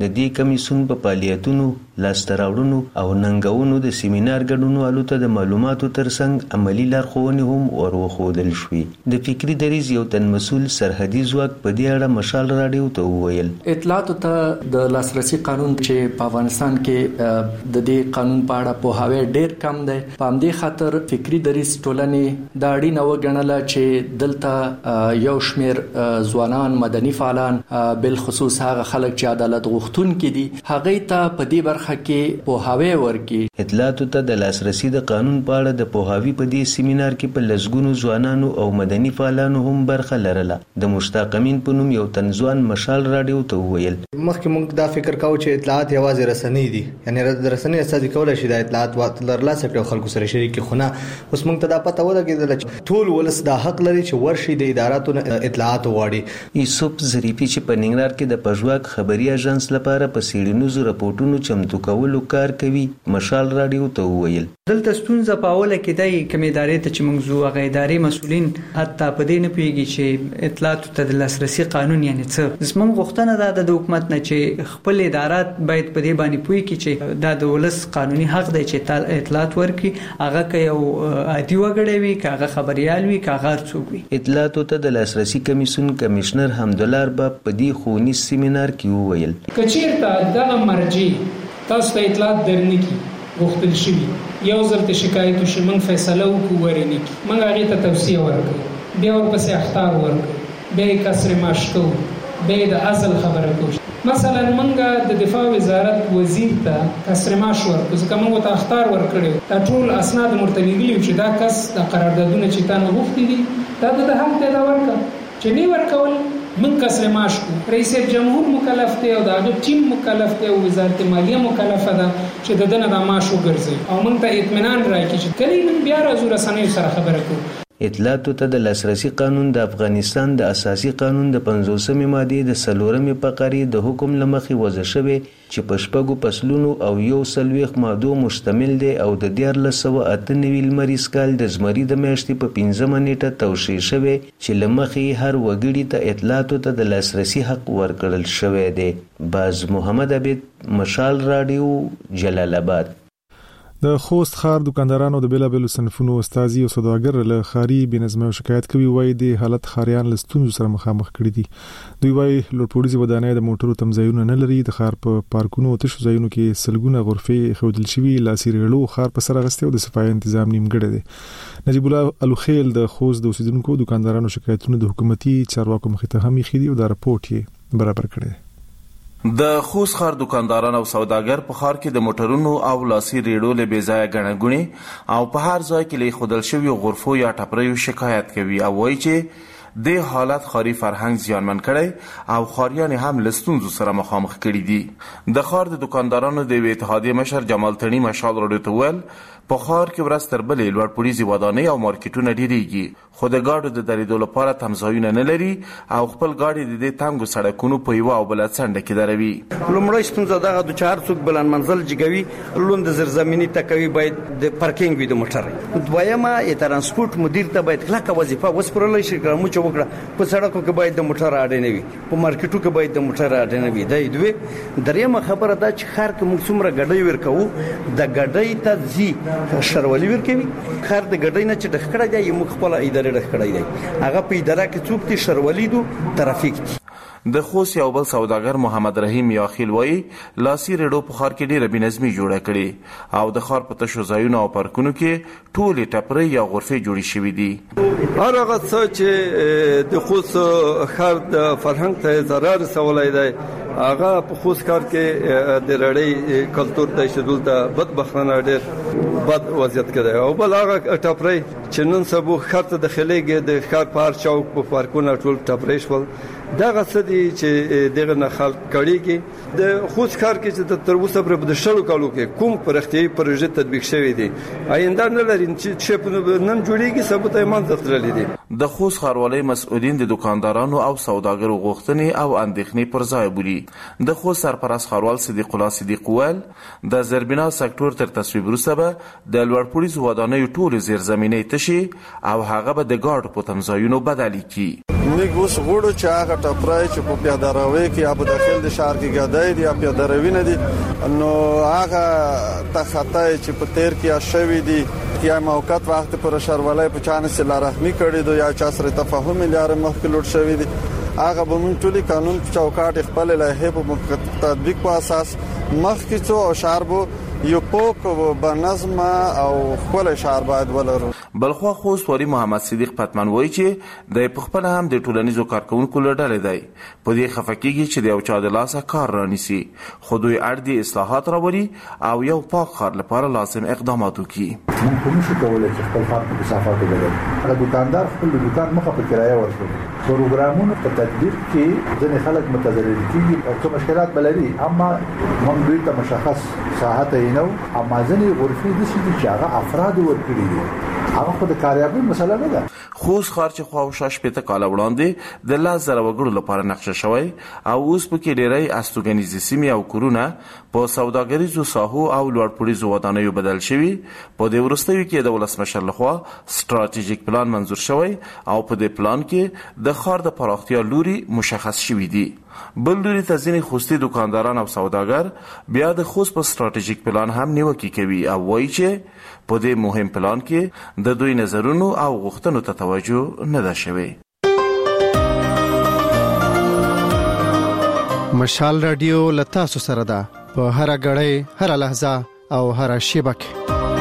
د دې کمیسیون په فعالیتونو، لاسته راوړنو او ننګونو د سیمینار ګډونوالو ته د معلوماتو ترڅنګ عملی لارښوونې هم ورښودل شوې. د فکري دریځ یو تن مسؤل سرحدي ځواک په دې اړه مشال راډیو ته وویل.
اطلاعاتو ته د لاسرسي قانون چې په افغانستان کې د دې قانون په اړه پوهاوی ډېر کم دی. په همدې خاطر فکري دریځ ټولنې دا اړینه وګڼله چې دلته یو شمېر ځوانان، مدني فعالان، بل خصوص هغه خلک چې عدالت غوښتونکي دي، هغې ته په دې برخه کې پوهاوی ورکړي.
اطلاعاتو ته د لاسرسي د قانون په اړه د پوهاوي په دې سیمینار کې په لسګونو ځوانانو او مدني فعالانو هم برخه لرله. د مشتاق امین په نوم یو تن ځوان مشال راډیو ته وویل.
مخکې موږ دا فکر کوو چې اطلاعات یوازې رسنۍ دي، یعنی د رسنۍ استازي کولی شي د اطلاعات ترلاسه کړي او خلکو سره شریک کړي، خو نه، اوس موږ ته دا پته ولګېدله چې ټول ولس دا حق لري چې ورشي د اداراتو اطلاعات وغواړي.
یوسف ظریفي چې په ننګرهار کې د پژواک خبري اژانس لپاره په څېړنیزو راپورټونو چمتو کولو کار کوي، مشال راډیو ته وویل.
دلته ستونزه په اوله کې دی کوم ادارې ته چې موږ زو هغه ادارې مسؤلین حتی په دې نه پوهېږي چې اطلاعاتو ته د لاسرسي قانون یعنی څه. زموږ غوښتنه دا ده د حکومت نه چې خپل ادارات باید په دې باندې پوه کړي چې دا د ولس قانوني حق دی چې اطلاعات ورکړي، هغه که یو عادي وګړی وي، که هغه خبریال وي، که هغه څوک وي.
اطلاعاتو ته د لاسرسي کمیسیون کمشنر حمدالله ارباب په دې ښوونیز سیمینار کې وویل.
که چېرته دغه مرجع تاسو ته اطلاعات درنه کړي غوښتل شوي، یو ځل ته شکایت وشي، موږ فیصله وکړو ورنه کړي، موږ هغې ته توصیه ورکړو، بیا ورپسې اخطار ورکړو، بیا یې کسر معاش کوو، بیا یې د اصل خبره کوو. مثلا موږ د دفاع وزارت وزیر ته کسر معاش ورکړو، ځکه موږ ورته اخطار ورکړی، دا ټول اسناد ورته لیږلي وو چې دا کس د قراردادونه چې تا نه غوښتي دي دا د حق دی دا ورکړه، چې نه ورکول من کسر معاش کو. رئیس جمهور مکلف دی او دا ټیم مکلف دی او وزارت مالیه مکلفه ده چې د دنه د معاش وګرځي او موږ ته اطمینان راکړي چې کله موږ بیا راځو رسنیو سره خبره کوو.
اطلاعاتو ته د لاسرسي قانون د افغانستان د اساسي قانون د پنځوسمې مادې د څلورمې فقرې د حکم له مخې وضع شوی چې په شپږو فصلونو او یو څلوېښت مادو مشتمل دی او د دیارلس سوه اته نوي لمریز کال د زمري د میاشتې په پنځمه نیټه توشیح شوی چې له مخې هر وګړي ته اطلاعاتو ته د لاسرسي حق ورکړل شوی دی. باز محمد عبید، مشال راډیو، جلال آباد.
د خوست ښار دکاندارانو د بیلابېلو صنفونو استازي او سوداګر له ښاري بېنظمۍ او شکایت کوي، وایي د حالت ښاریان له ستونزو سره مخامخ کړي دي. دوی وایي لوړپوړیزې ودانۍ د موټرو تمځایونه نه لري، د ښار په پارکونو او تشو ځایونو کې سلګونه غرفې ایښودل شوي، لاسي ریړو ښار په سر اخیستی او د صفایي تنظیم نیمګړی دی. نجیب الله الوخیل د خوست د اوسیدونکو دکاندارانو شکایتونه د حکومتي چارواکو مخې ته هم ایښي دي او دا رپورټ یې برابر کړی دی.
د خوست ښار دکانداران او سوداګر په ښار کې د موټرونو او لاسي ریړو له بې ځایه ګڼه ګوڼې او په هر ځای کې له ایښودل شویو غرفو یا ټپریو شکایت کوي او وایي چې د حالت ښاري فرهنګ زیانمن کړی او ښاریان هم له ستونزو سره مخامخ کړي دي. د ښار د دکاندارانو د یوې اتحادیې مشر جمال تڼي مشال راډیو ته وویل په ښار کې ورځ تر بلې لوړپوړیزې ودانۍ او مارکیټونه ډیریږي، خو د ګاډو د درېدو لپاره تمځایونه نه لري او خپل ګاډي د دې تنګو سړکونو په یوه او بله څنډه کې دروي.
لومړی ستونزه دغه د چې هر څوک بلند منزل جګوي لوند زیرزمیني تکوي باید د پارکینګ وي د موټر. دویمه یې ترانسپورت مدیر ته باید کلکه وظیفه وسپارل شي، ګرموچ وکړه په سړکو کې باید د موټر اډې نه وي، په مارکیټو کې باید د موټر اډې نه وي. دا دوی دریمه خبره ده چې ښار کې موږ څومره ګډۍ ورکوو د ګډۍ ته ځي شرولي ورکوي، ښار د ګډۍ نه چې ډک کړی دی موږ خپله ادارې ډک کړی دی، هغه په اداره کې څوک دي شرولي دو ترافیک دي.
د خوست یو بل سوداګر محمد رحیم یاخیل وایي لاسي ریړو په ښار کې ډېره بېنظمي جوړه کړې او د ښار په تشو ځایونو او پارکونو کې ټولې ټپرې یا غرفې جوړې شوي دي.
هر هغه څه چې د خوست ښار د فرهنګ ته ضرر رسولی دی هغه په خوست ښار کې د رړۍ کلتور ته ایښودلو ته بدبختانه ډېر بد وضعیت کې دی. او بل هغه ټپرې چې نن سبا ښار ته داخلېږي د ښار په هر چوک په پارکونه ټول ټپرې شول، دغه څه دي چې دغه نه خلک کړيږي. د خوست ښار کې چې تر اوسه پر د شلو کالو کې کوم پرختیايي پروژې تطبیق شوې دي آینده نه لري چې په نن جوړیږي ثبوت ایمان ترلې دي.
د خوست ښاروالۍ مسؤلین د دکاندارانو او سوداګرو غوښتنې او اندېښنې پر ځای بولي. د خوست سرپرست ښاروال صدیق الله صدیق وویل د زیربنا سکتور تر تصویب وروسته به د لوړپوړیزو ودانیو ټولې زیرزمینۍ تشي او هغه به د ګاډو په تمځایونو بدلې کړي.
موږ اوس غوړو چې هغه ټپرای چې په پیاده روي کې یا په داخل د شهر کې ګدای دي یا پیاده روي نه دي نو هغه تخطای چې په تیر کې شوی دي یا موقت وخت پر شرولای په چانه سره رحمی کړی دي یا چا سره تفاهم لري مخکې لوټ شوی دي هغه به موږ ټولي قانون په چوکاټ خپل لایحه په تطبیق په اساس مخکې څو اشعار بو یو پوک بنظم او خپل شعر باید ولرو.
بلخوا خوست ولی محمد صدیق پتمن وایي چې د خپل هم د ټولنیزو کارکونکو لړل دی په دې خفقېږي چې د یو چا د لاسه کار رانیسي خو دوی اړ دي اصلاحات راوړي او یو پاک ښار لپاره لازم اقدامات وکړي.
موږ کوم څه کولای چې خپل ښار په کثافات وګورو. هغه دکاندار خپل دکان مخه په کرایه ورکړي. پروګرامونو په تطبیق کې ځینې خلک متضرر کیږي او څه مشکلات بلري اما موږ دوی ته مشخص ساحت نو اما ځینې غرفې د شي چې هغه افراد ورکړي دي هغه خو د کاریابي مسله نه ده.
خوست ښار چې خو شاش پته کال وړاندې د لاس زره وګړو لپاره نقشه شوی او اوس په کې ډېری استوګنیزي سیمې او کورونه په سوداګریزو ساحو او لوړپوړیزو ودانیو بدل شوي. په دې وروستیو کې د ولسمشر لخوا ستراتیژیک پلان منظور شوی او په دې پلان کې د ښار د پراختیا لوري مشخص شوی دي. بل لوري ته ځینې خوستي دکانداران او سوداګر بیا د خوست په ستراتیژیک پلان هم نیوکه کوي او وایي چې په دې مهم پلان کې د دوی نظرونو او غوښتنو ته توجه نه ده شوې.
مشال رادیو لتا سره ده په هر غړې هر لحظه او هر شیبه کې.